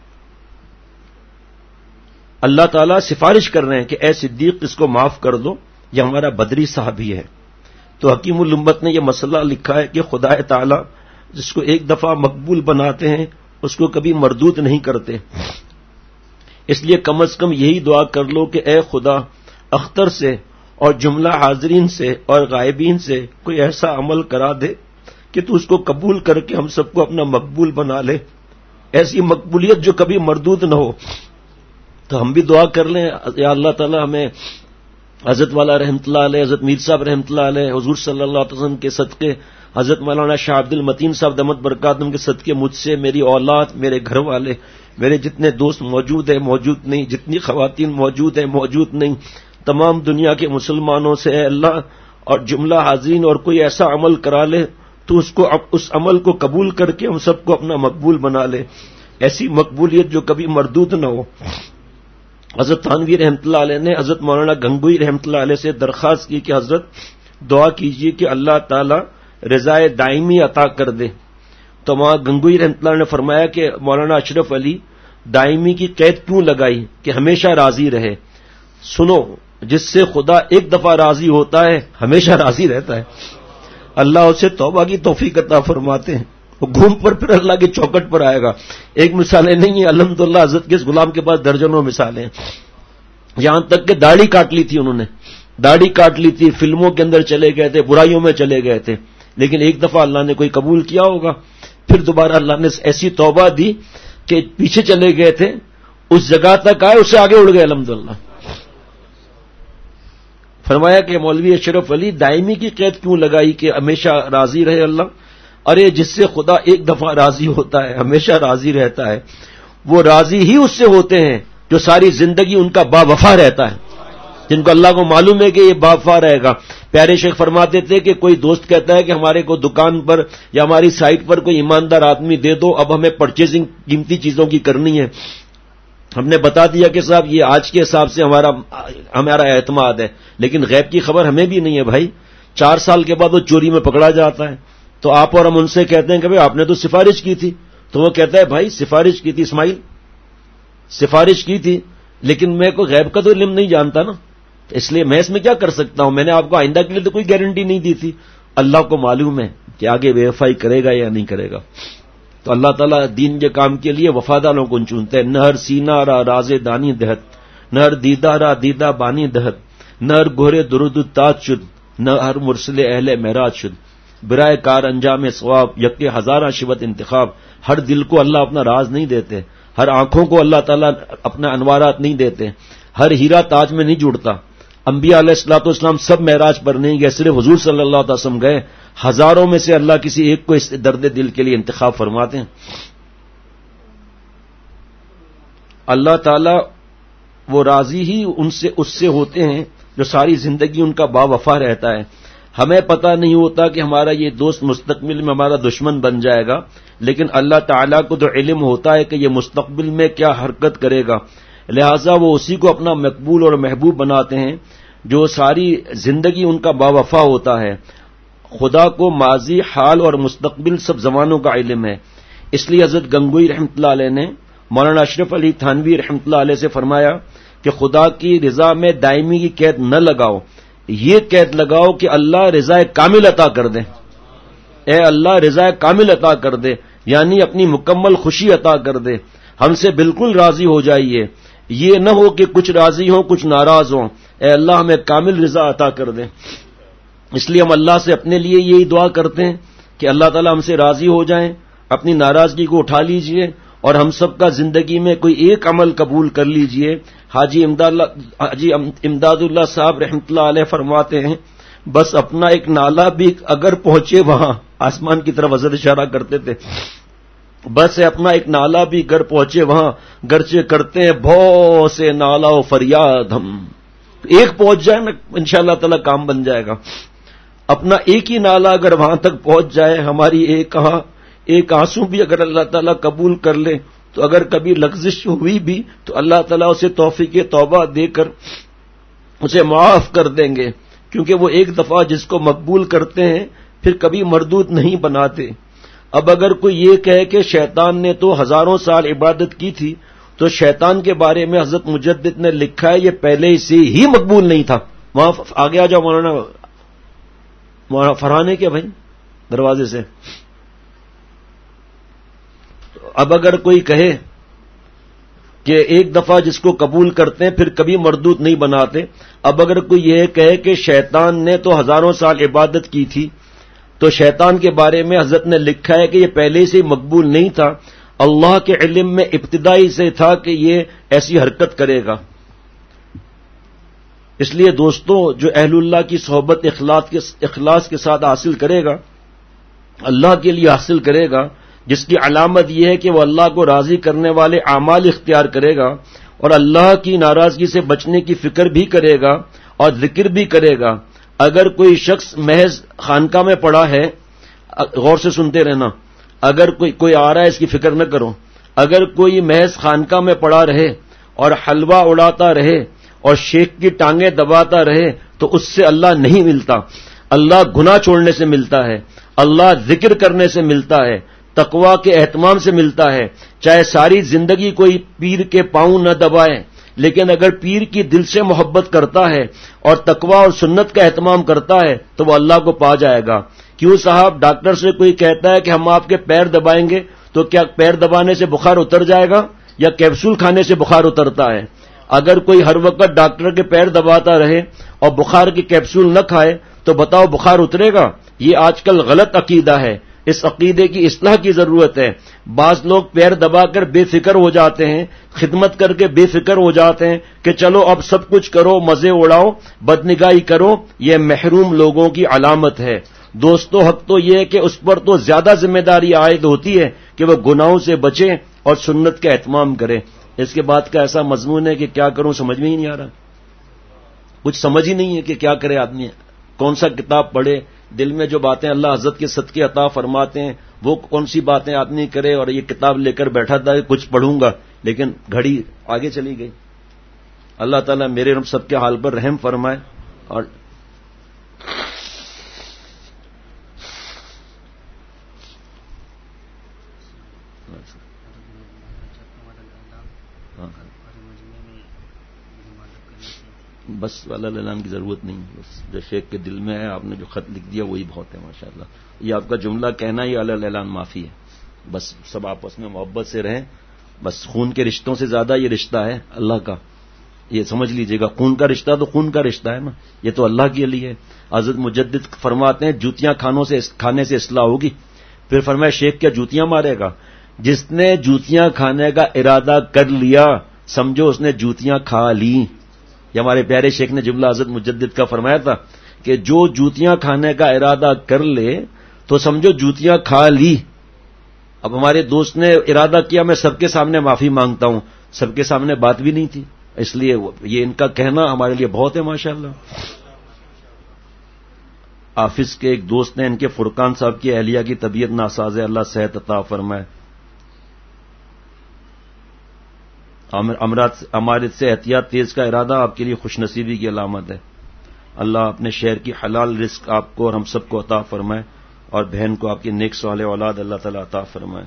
اللہ تعالیٰ سفارش کر رہے ہیں کہ اے صدیق اس کو معاف کر دو، یہ ہمارا بدری صحابی ہے۔ تو حکیم الامت نے یہ مسئلہ لکھا ہے کہ خدا تعالیٰ جس کو ایک دفعہ مقبول بناتے ہیں اس کو کبھی مردود نہیں کرتے، اس لیے کم از کم یہی دعا کر لو کہ اے خدا اختر سے اور جملہ حاضرین سے اور غائبین سے کوئی ایسا عمل کرا دے کہ تو اس کو قبول کر کے ہم سب کو اپنا مقبول بنا لے۔ ایسی مقبولیت جو کبھی مردود نہ ہو. تو ہم بھی دعا کر لیں یا اللہ تعالی ہمیں حضرت والا رحمۃ اللہ علیہ، حضرت میر صاحب رحمۃ اللہ علیہ، حضور صلی اللہ علیہ وسلم کے صدقے، حضرت مولانا شاہ عبد المتین صاحب دامت برکاتہم کے صدقے مجھ سے، میری اولاد، میرے گھر والے، میرے جتنے دوست موجود ہیں موجود نہیں، جتنی خواتین موجود ہیں موجود نہیں، تمام دنیا کے مسلمانوں سے اے اللہ اور جملہ حاضرین اور کوئی ایسا عمل کرا لے تو اس کو اس عمل کو قبول کر کے ہم سب کو اپنا مقبول بنا لے، ایسی مقبولیت جو کبھی مردود نہ ہو. حضرت تھانوی رحمۃ اللہ علیہ نے حضرت مولانا گنگوئی رحمۃ اللہ علیہ سے درخواست کی کہ حضرت دعا کیجیے کہ اللہ تعالی رضائے دائمی عطا کر دے. تو مولانا گنگوئی رحمۃ اللہ نے فرمایا کہ مولانا اشرف علی دائمی کی قید کیوں لگائی کہ ہمیشہ راضی رہے. سنو، جس سے خدا ایک دفعہ راضی ہوتا ہے ہمیشہ راضی رہتا ہے. اللہ اسے توبہ کی توفیق عطا فرماتے ہیں، وہ گھوم پر پھر اللہ کی چوکٹ پر آئے گا. ایک مثالیں نہیں ہیں، الحمدللہ حضرت کے اس غلام کے پاس درجنوں مثالیں، یہاں تک کہ داڑھی کاٹ لی تھی انہوں نے، داڑھی کاٹ لی تھی، فلموں کے اندر چلے گئے تھے، برائیوں میں چلے گئے تھے، لیکن ایک دفعہ اللہ نے کوئی قبول کیا ہوگا، پھر دوبارہ اللہ نے ایسی توبہ دی کہ پیچھے چلے گئے تھے اس جگہ تک آئے، اس سے آگے اڑ گئے الحمدللہ. فرمایا کہ مولوی اشرف علی دائمی کی قید کیوں لگائی کہ ہمیشہ راضی رہے اللہ. ارے جس سے خدا ایک دفعہ راضی ہوتا ہے ہمیشہ راضی رہتا ہے، وہ راضی ہی اس سے ہوتے ہیں جو ساری زندگی ان کا با وفا رہتا ہے، جن کو اللہ کو معلوم ہے کہ یہ با وفا رہے گا. پیارے شیخ فرماتے تھے کہ کوئی دوست کہتا ہے کہ ہمارے کو دکان پر یا ہماری سائٹ پر کوئی ایماندار آدمی دے دو، اب ہمیں پرچیزنگ قیمتی چیزوں کی کرنی ہے. ہم نے بتا دیا کہ صاحب یہ آج کے حساب سے ہمارا ہمارا اعتماد ہے، لیکن غیب کی خبر ہمیں بھی نہیں ہے بھائی. چار سال کے بعد وہ چوری میں پکڑا جاتا ہے، تو آپ اور ہم ان سے کہتے ہیں کہ بھائی آپ نے تو سفارش کی تھی، تو وہ کہتا ہے بھائی سفارش کی تھی اسماعیل، سفارش کی تھی، لیکن میں کوئی غیب کا تو علم نہیں جانتا نا، اس لیے میں اس میں کیا کر سکتا ہوں، میں نے آپ کو آئندہ کے لیے تو کوئی گارنٹی نہیں دی تھی. اللہ کو معلوم ہے کہ آگے بے وفائی کرے گا یا نہیں کرے گا. تو اللہ تعالیٰ دین کے کام کے لیے وفاداروں کو چنتا ہے. نہ ہر سینہ را راز دانی دہت، نہ ہر دیدہ را دیدہ بانی دہت، نہ ہر گہرے درود تاج شد، نہ ہر مرسل اہل معراج شد. برائے کار انجام ثواب یک ہزارہ شبت انتخاب. ہر دل کو اللہ اپنا راز نہیں دیتے، ہر آنکھوں کو اللہ تعالیٰ اپنا انوارات نہیں دیتے، ہر ہیرا تاج میں نہیں جڑتا. انبیاء علیہ الصلوۃ والسلام سب معراج پر نہیں گئے، صرف حضور صلی اللہ علیہ وسلم گئے. ہزاروں میں سے اللہ کسی ایک کو اس درد دل کے لیے انتخاب فرماتے ہیں. اللہ تعالیٰ وہ راضی ہی ان سے اس سے ہوتے ہیں جو ساری زندگی ان کا با وفا رہتا ہے. ہمیں پتہ نہیں ہوتا کہ ہمارا یہ دوست مستقبل میں ہمارا دشمن بن جائے گا، لیکن اللہ تعالیٰ کو تو علم ہوتا ہے کہ یہ مستقبل میں کیا حرکت کرے گا، لہذا وہ اسی کو اپنا مقبول اور محبوب بناتے ہیں جو ساری زندگی ان کا با وفا ہوتا ہے. خدا کو ماضی، حال اور مستقبل سب زمانوں کا علم ہے. اس لیے حضرت گنگوئی رحمۃ اللہ علیہ نے مولانا اشرف علی تھانوی رحمۃ اللہ علیہ سے فرمایا کہ خدا کی رضا میں دائمی کی قید نہ لگاؤ، یہ قید لگاؤ کہ اللہ رضا کامل عطا کر دے. اے اللہ رضا کامل عطا کر دے، یعنی اپنی مکمل خوشی عطا کر دے، ہم سے بالکل راضی ہو جائیے. یہ نہ ہو کہ کچھ راضی ہوں کچھ ناراض ہوں. اے اللہ ہمیں کامل رضا عطا کر دے. اس لیے ہم اللہ سے اپنے لیے یہی دعا کرتے ہیں کہ اللہ تعالی ہم سے راضی ہو جائیں، اپنی ناراضگی کو اٹھا لیجئے اور ہم سب کا زندگی میں کوئی ایک عمل قبول کر لیجئے. حاجی امداد اللہ حاجی امداد اللہ صاحب رحمۃ اللہ علیہ فرماتے ہیں بس اپنا ایک نالا بھی اگر پہنچے وہاں، آسمان کی طرف حضرت اشارہ کرتے تھے، بس اپنا ایک نالا بھی گر پہنچے وہاں، گرچہ کرتے ہیں بہت سے نالا و فریاد ہم. ایک پہنچ جائے نا انشاءاللہ تعالی کام بن جائے گا. اپنا ایک ہی نالا اگر وہاں تک پہنچ جائے، ہماری ایک کہاں ایک آنسو بھی اگر اللہ تعالیٰ قبول کر لے، تو اگر کبھی لغزش ہوئی بھی تو اللہ تعالیٰ اسے توفیق توبہ دے کر اسے معاف کر دیں گے، کیونکہ وہ ایک دفعہ جس کو مقبول کرتے ہیں پھر کبھی مردود نہیں بناتے. اب اگر کوئی یہ کہے کہ شیطان نے تو ہزاروں سال عبادت کی تھی، تو شیطان کے بارے میں حضرت مجدد نے لکھا ہے یہ پہلے سے ہی مقبول نہیں تھا. وہاں آگے آ جاؤ مولانا مولانا فرحانے کے بھائی دروازے سے. اب اگر کوئی کہے کہ ایک دفعہ جس کو قبول کرتے ہیں پھر کبھی مردود نہیں بناتے، اب اگر کوئی یہ کہے کہ شیطان نے تو ہزاروں سال عبادت کی تھی، تو شیطان کے بارے میں حضرت نے لکھا ہے کہ یہ پہلے سے مقبول نہیں تھا. اللہ کے علم میں ابتدائی سے تھا کہ یہ ایسی حرکت کرے گا. اس لیے دوستوں جو اہل اللہ کی صحبت اخلاص کے اخلاص کے ساتھ حاصل کرے گا، اللہ کے لیے حاصل کرے گا، جس کی علامت یہ ہے کہ وہ اللہ کو راضی کرنے والے اعمال اختیار کرے گا اور اللہ کی ناراضگی سے بچنے کی فکر بھی کرے گا اور ذکر بھی کرے گا. اگر کوئی شخص محض خانقاہ میں پڑا ہے، غور سے سنتے رہنا، اگر کوئی کوئی آ رہا ہے اس کی فکر نہ کرو، اگر کوئی محض خانقاہ میں پڑا رہے اور حلوہ اڑاتا رہے اور شیخ کی ٹانگیں دباتا رہے تو اس سے اللہ نہیں ملتا. اللہ گناہ چھوڑنے سے ملتا ہے، اللہ ذکر کرنے سے ملتا ہے، تقوی کے اہتمام سے ملتا ہے. چاہے ساری زندگی کوئی پیر کے پاؤں نہ دبائے، لیکن اگر پیر کی دل سے محبت کرتا ہے اور تقوی اور سنت کا اہتمام کرتا ہے تو وہ اللہ کو پا جائے گا. کیوں صاحب ڈاکٹر سے کوئی کہتا ہے کہ ہم آپ کے پیر دبائیں گے تو کیا پیر دبانے سے بخار اتر جائے گا یا کیپسول کھانے سے بخار اترتا ہے؟ اگر کوئی ہر وقت ڈاکٹر کے پیر دباتا رہے اور بخار کی کیپسول نہ کھائے تو بتاؤ بخار اترے گا؟ یہ آج کل غلط عقیدہ ہے. اس عقیدے کی اصلاح کی ضرورت ہے. بعض لوگ پیر دبا کر بے فکر ہو جاتے ہیں، خدمت کر کے بے فکر ہو جاتے ہیں کہ چلو اب سب کچھ کرو، مزے اڑاؤ، بدنگاہی کرو. یہ محروم لوگوں کی علامت ہے. دوستو حق تو یہ ہے کہ اس پر تو زیادہ ذمہ داری عائد ہوتی ہے کہ وہ گناہوں سے بچے اور سنت کا اہتمام کرے. اس کے بعد کا ایسا مضمون ہے کہ کیا کروں سمجھ میں ہی نہیں آ رہا، کچھ سمجھ ہی نہیں ہے کہ کیا کرے آدمی، کون سا کتاب پڑھے. دل میں جو باتیں اللہ حضرت کے صدقے عطا فرماتے ہیں وہ کون سی باتیں آدمی کرے. اور یہ کتاب لے کر بیٹھا تھا کہ کچھ پڑھوں گا، لیکن گھڑی آگے چلی گئی. اللہ تعالیٰ میرے رب سب کے حال پر رحم فرمائے. اور بس والا اعلان کی ضرورت نہیں، بس جو شیخ کے دل میں ہے آپ نے جو خط لکھ دیا وہی بہت ہے ماشاءاللہ. یہ آپ کا جملہ کہنا ہی والا اعلان معافی ہے. بس سب آپس میں محبت سے رہیں. بس خون کے رشتوں سے زیادہ یہ رشتہ ہے اللہ کا، یہ سمجھ لیجئے گا. خون کا رشتہ تو خون کا رشتہ ہے نا، یہ تو اللہ کے لیے ہے. حضرت مجدد فرماتے ہیں جوتیاں کھانوں سے کھانے سے اصلاح ہوگی. پھر فرمایا شیخ کیا جوتیاں مارے گا؟ جس نے جوتیاں کھانے کا ارادہ کر لیا سمجھو اس نے جوتیاں کھا لی. یہ ہمارے پیارے شیخ نے جملہ حضرت مجدد کا فرمایا تھا کہ جو جوتیاں کھانے کا ارادہ کر لے تو سمجھو جوتیاں کھا لی. اب ہمارے دوست نے ارادہ کیا میں سب کے سامنے معافی مانگتا ہوں، سب کے سامنے بات بھی نہیں تھی، اس لیے یہ ان کا کہنا ہمارے لیے بہت ہے ماشاءاللہ. حافظ کے ایک دوست نے ان کے فرقان صاحب کی اہلیہ کی طبیعت ناساز ہے، اللہ صحت عطا فرمائے. امارت سے احتیاط تیز کا ارادہ آپ کے لیے خوش نصیبی کی علامت ہے. اللہ اپنے شہر کی حلال رزق آپ کو اور ہم سب کو عطا فرمائے اور بہن کو آپ کی نیک صالح اولاد اللہ تعالی عطا فرمائے.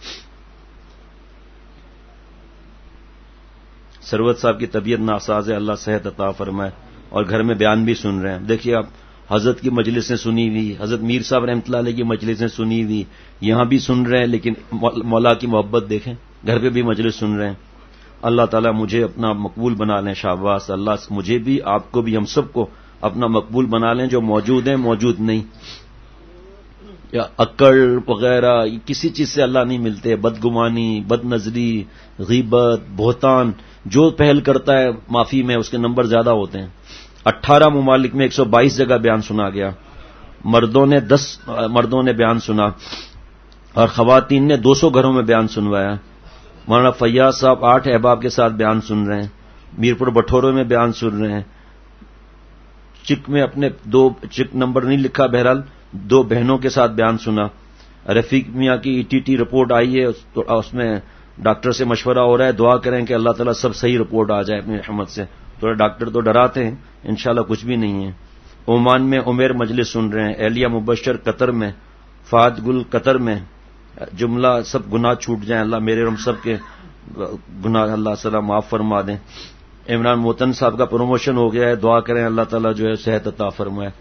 سروت صاحب کی طبیعت ناساز ہے، اللہ صحت عطا فرمائے اور گھر میں بیان بھی سن رہے ہیں. دیکھیے آپ حضرت کی مجلسیں سنی ہوئی، حضرت میر صاحب رحمۃ اللہ علیہ کی مجلسیں سنی ہوئی، یہاں بھی سن رہے ہیں، لیکن مولا کی محبت دیکھیں، گھر پہ بھی مجلس سن رہے ہیں. اللہ تعالیٰ مجھے اپنا مقبول بنا لیں. شاباش، اللہ مجھے بھی آپ کو بھی ہم سب کو اپنا مقبول بنا لیں. جو موجود ہیں موجود نہیں، یا عقل وغیرہ کسی چیز سے اللہ نہیں ملتے. بدگمانی، بد نظری، غیبت، بہتان جو پہل کرتا ہے معافی میں اس کے نمبر زیادہ ہوتے ہیں. اٹھارہ ممالک میں ایک سو بائیس جگہ بیان سنا گیا. مردوں نے دس مردوں نے بیان سنا اور خواتین نے دو سو گھروں میں بیان سنوایا. مولانا فیاض صاحب آٹھ احباب کے ساتھ بیان سن رہے ہیں. میرپور بٹھوروں میں بیان سن رہے ہیں. چک میں اپنے دو چک نمبر نہیں لکھا، بہرحال دو بہنوں کے ساتھ بیان سنا. رفیق میاں کی ای ٹی ٹی رپورٹ آئی ہے، اس میں ڈاکٹر سے مشورہ ہو رہا ہے، دعا کریں کہ اللہ تعالیٰ سب صحیح رپورٹ آ جائے اپنی رحمت سے. تھوڑا ڈاکٹر تو ڈراتے ہیں، انشاءاللہ کچھ بھی نہیں ہے. عمان میں عمیر مجلس سن رہے ہیں. اہلیہ مبشر قطر میں، فہد گل قطر میں. جملہ سب گناہ چھوٹ جائیں، اللہ میرے ہم سب کے گناہ اللہ تعالیٰ معاف فرما دیں. عمران موتن صاحب کا پروموشن ہو گیا ہے، دعا کریں اللہ تعالیٰ جو ہے صحت عطا فرمائے.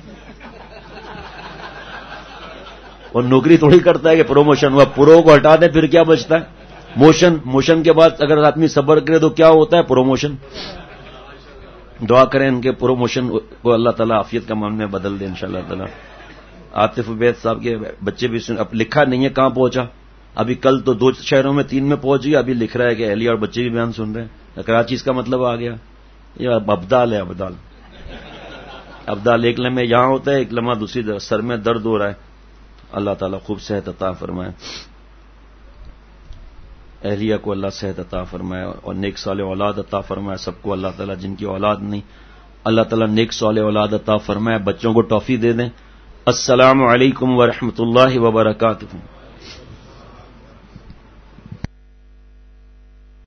اور نوکری تھوڑی کرتا ہے کہ پروموشن ہوا، پرو کو ہٹا دیں پھر کیا بچتا ہے؟ موشن. موشن کے بعد اگر آدمی صبر کرے تو کیا ہوتا ہے؟ پروموشن. دعا کریں ان کے پروموشن کو اللہ تعالیٰ عافیت کا معاملے میں بدل دے انشاءاللہ تعالیٰ. عاطف عبید صاحب کے بچے بھی سن، اب لکھا نہیں ہے کہاں پہنچا، ابھی کل تو دو شہروں میں تین میں پہنچ گیا، ابھی لکھ رہا ہے کہ اہلیہ اور بچے بھی بیان سن رہے ہیں. کراچی اس کا مطلب آ گیا، یہ ابدال ہے. ابدال ابدال ایک لمحے یہاں ہوتا ہے، ایک لمحہ دوسری طرف، سر میں درد ہو رہا ہے. اللہ تعالیٰ خوب صحت عطا فرمائے، اہلیہ کو اللہ صحت عطا فرمائے اور نیک صالح اولاد عطا فرمائے. سب کو اللہ تعالیٰ جن کی اولاد نہیں، اللہ تعالیٰ نیک صالح اولاد عطا فرمائے. بچوں کو ٹافی دے دیں. السلام علیکم ورحمۃ اللہ وبرکاتہ.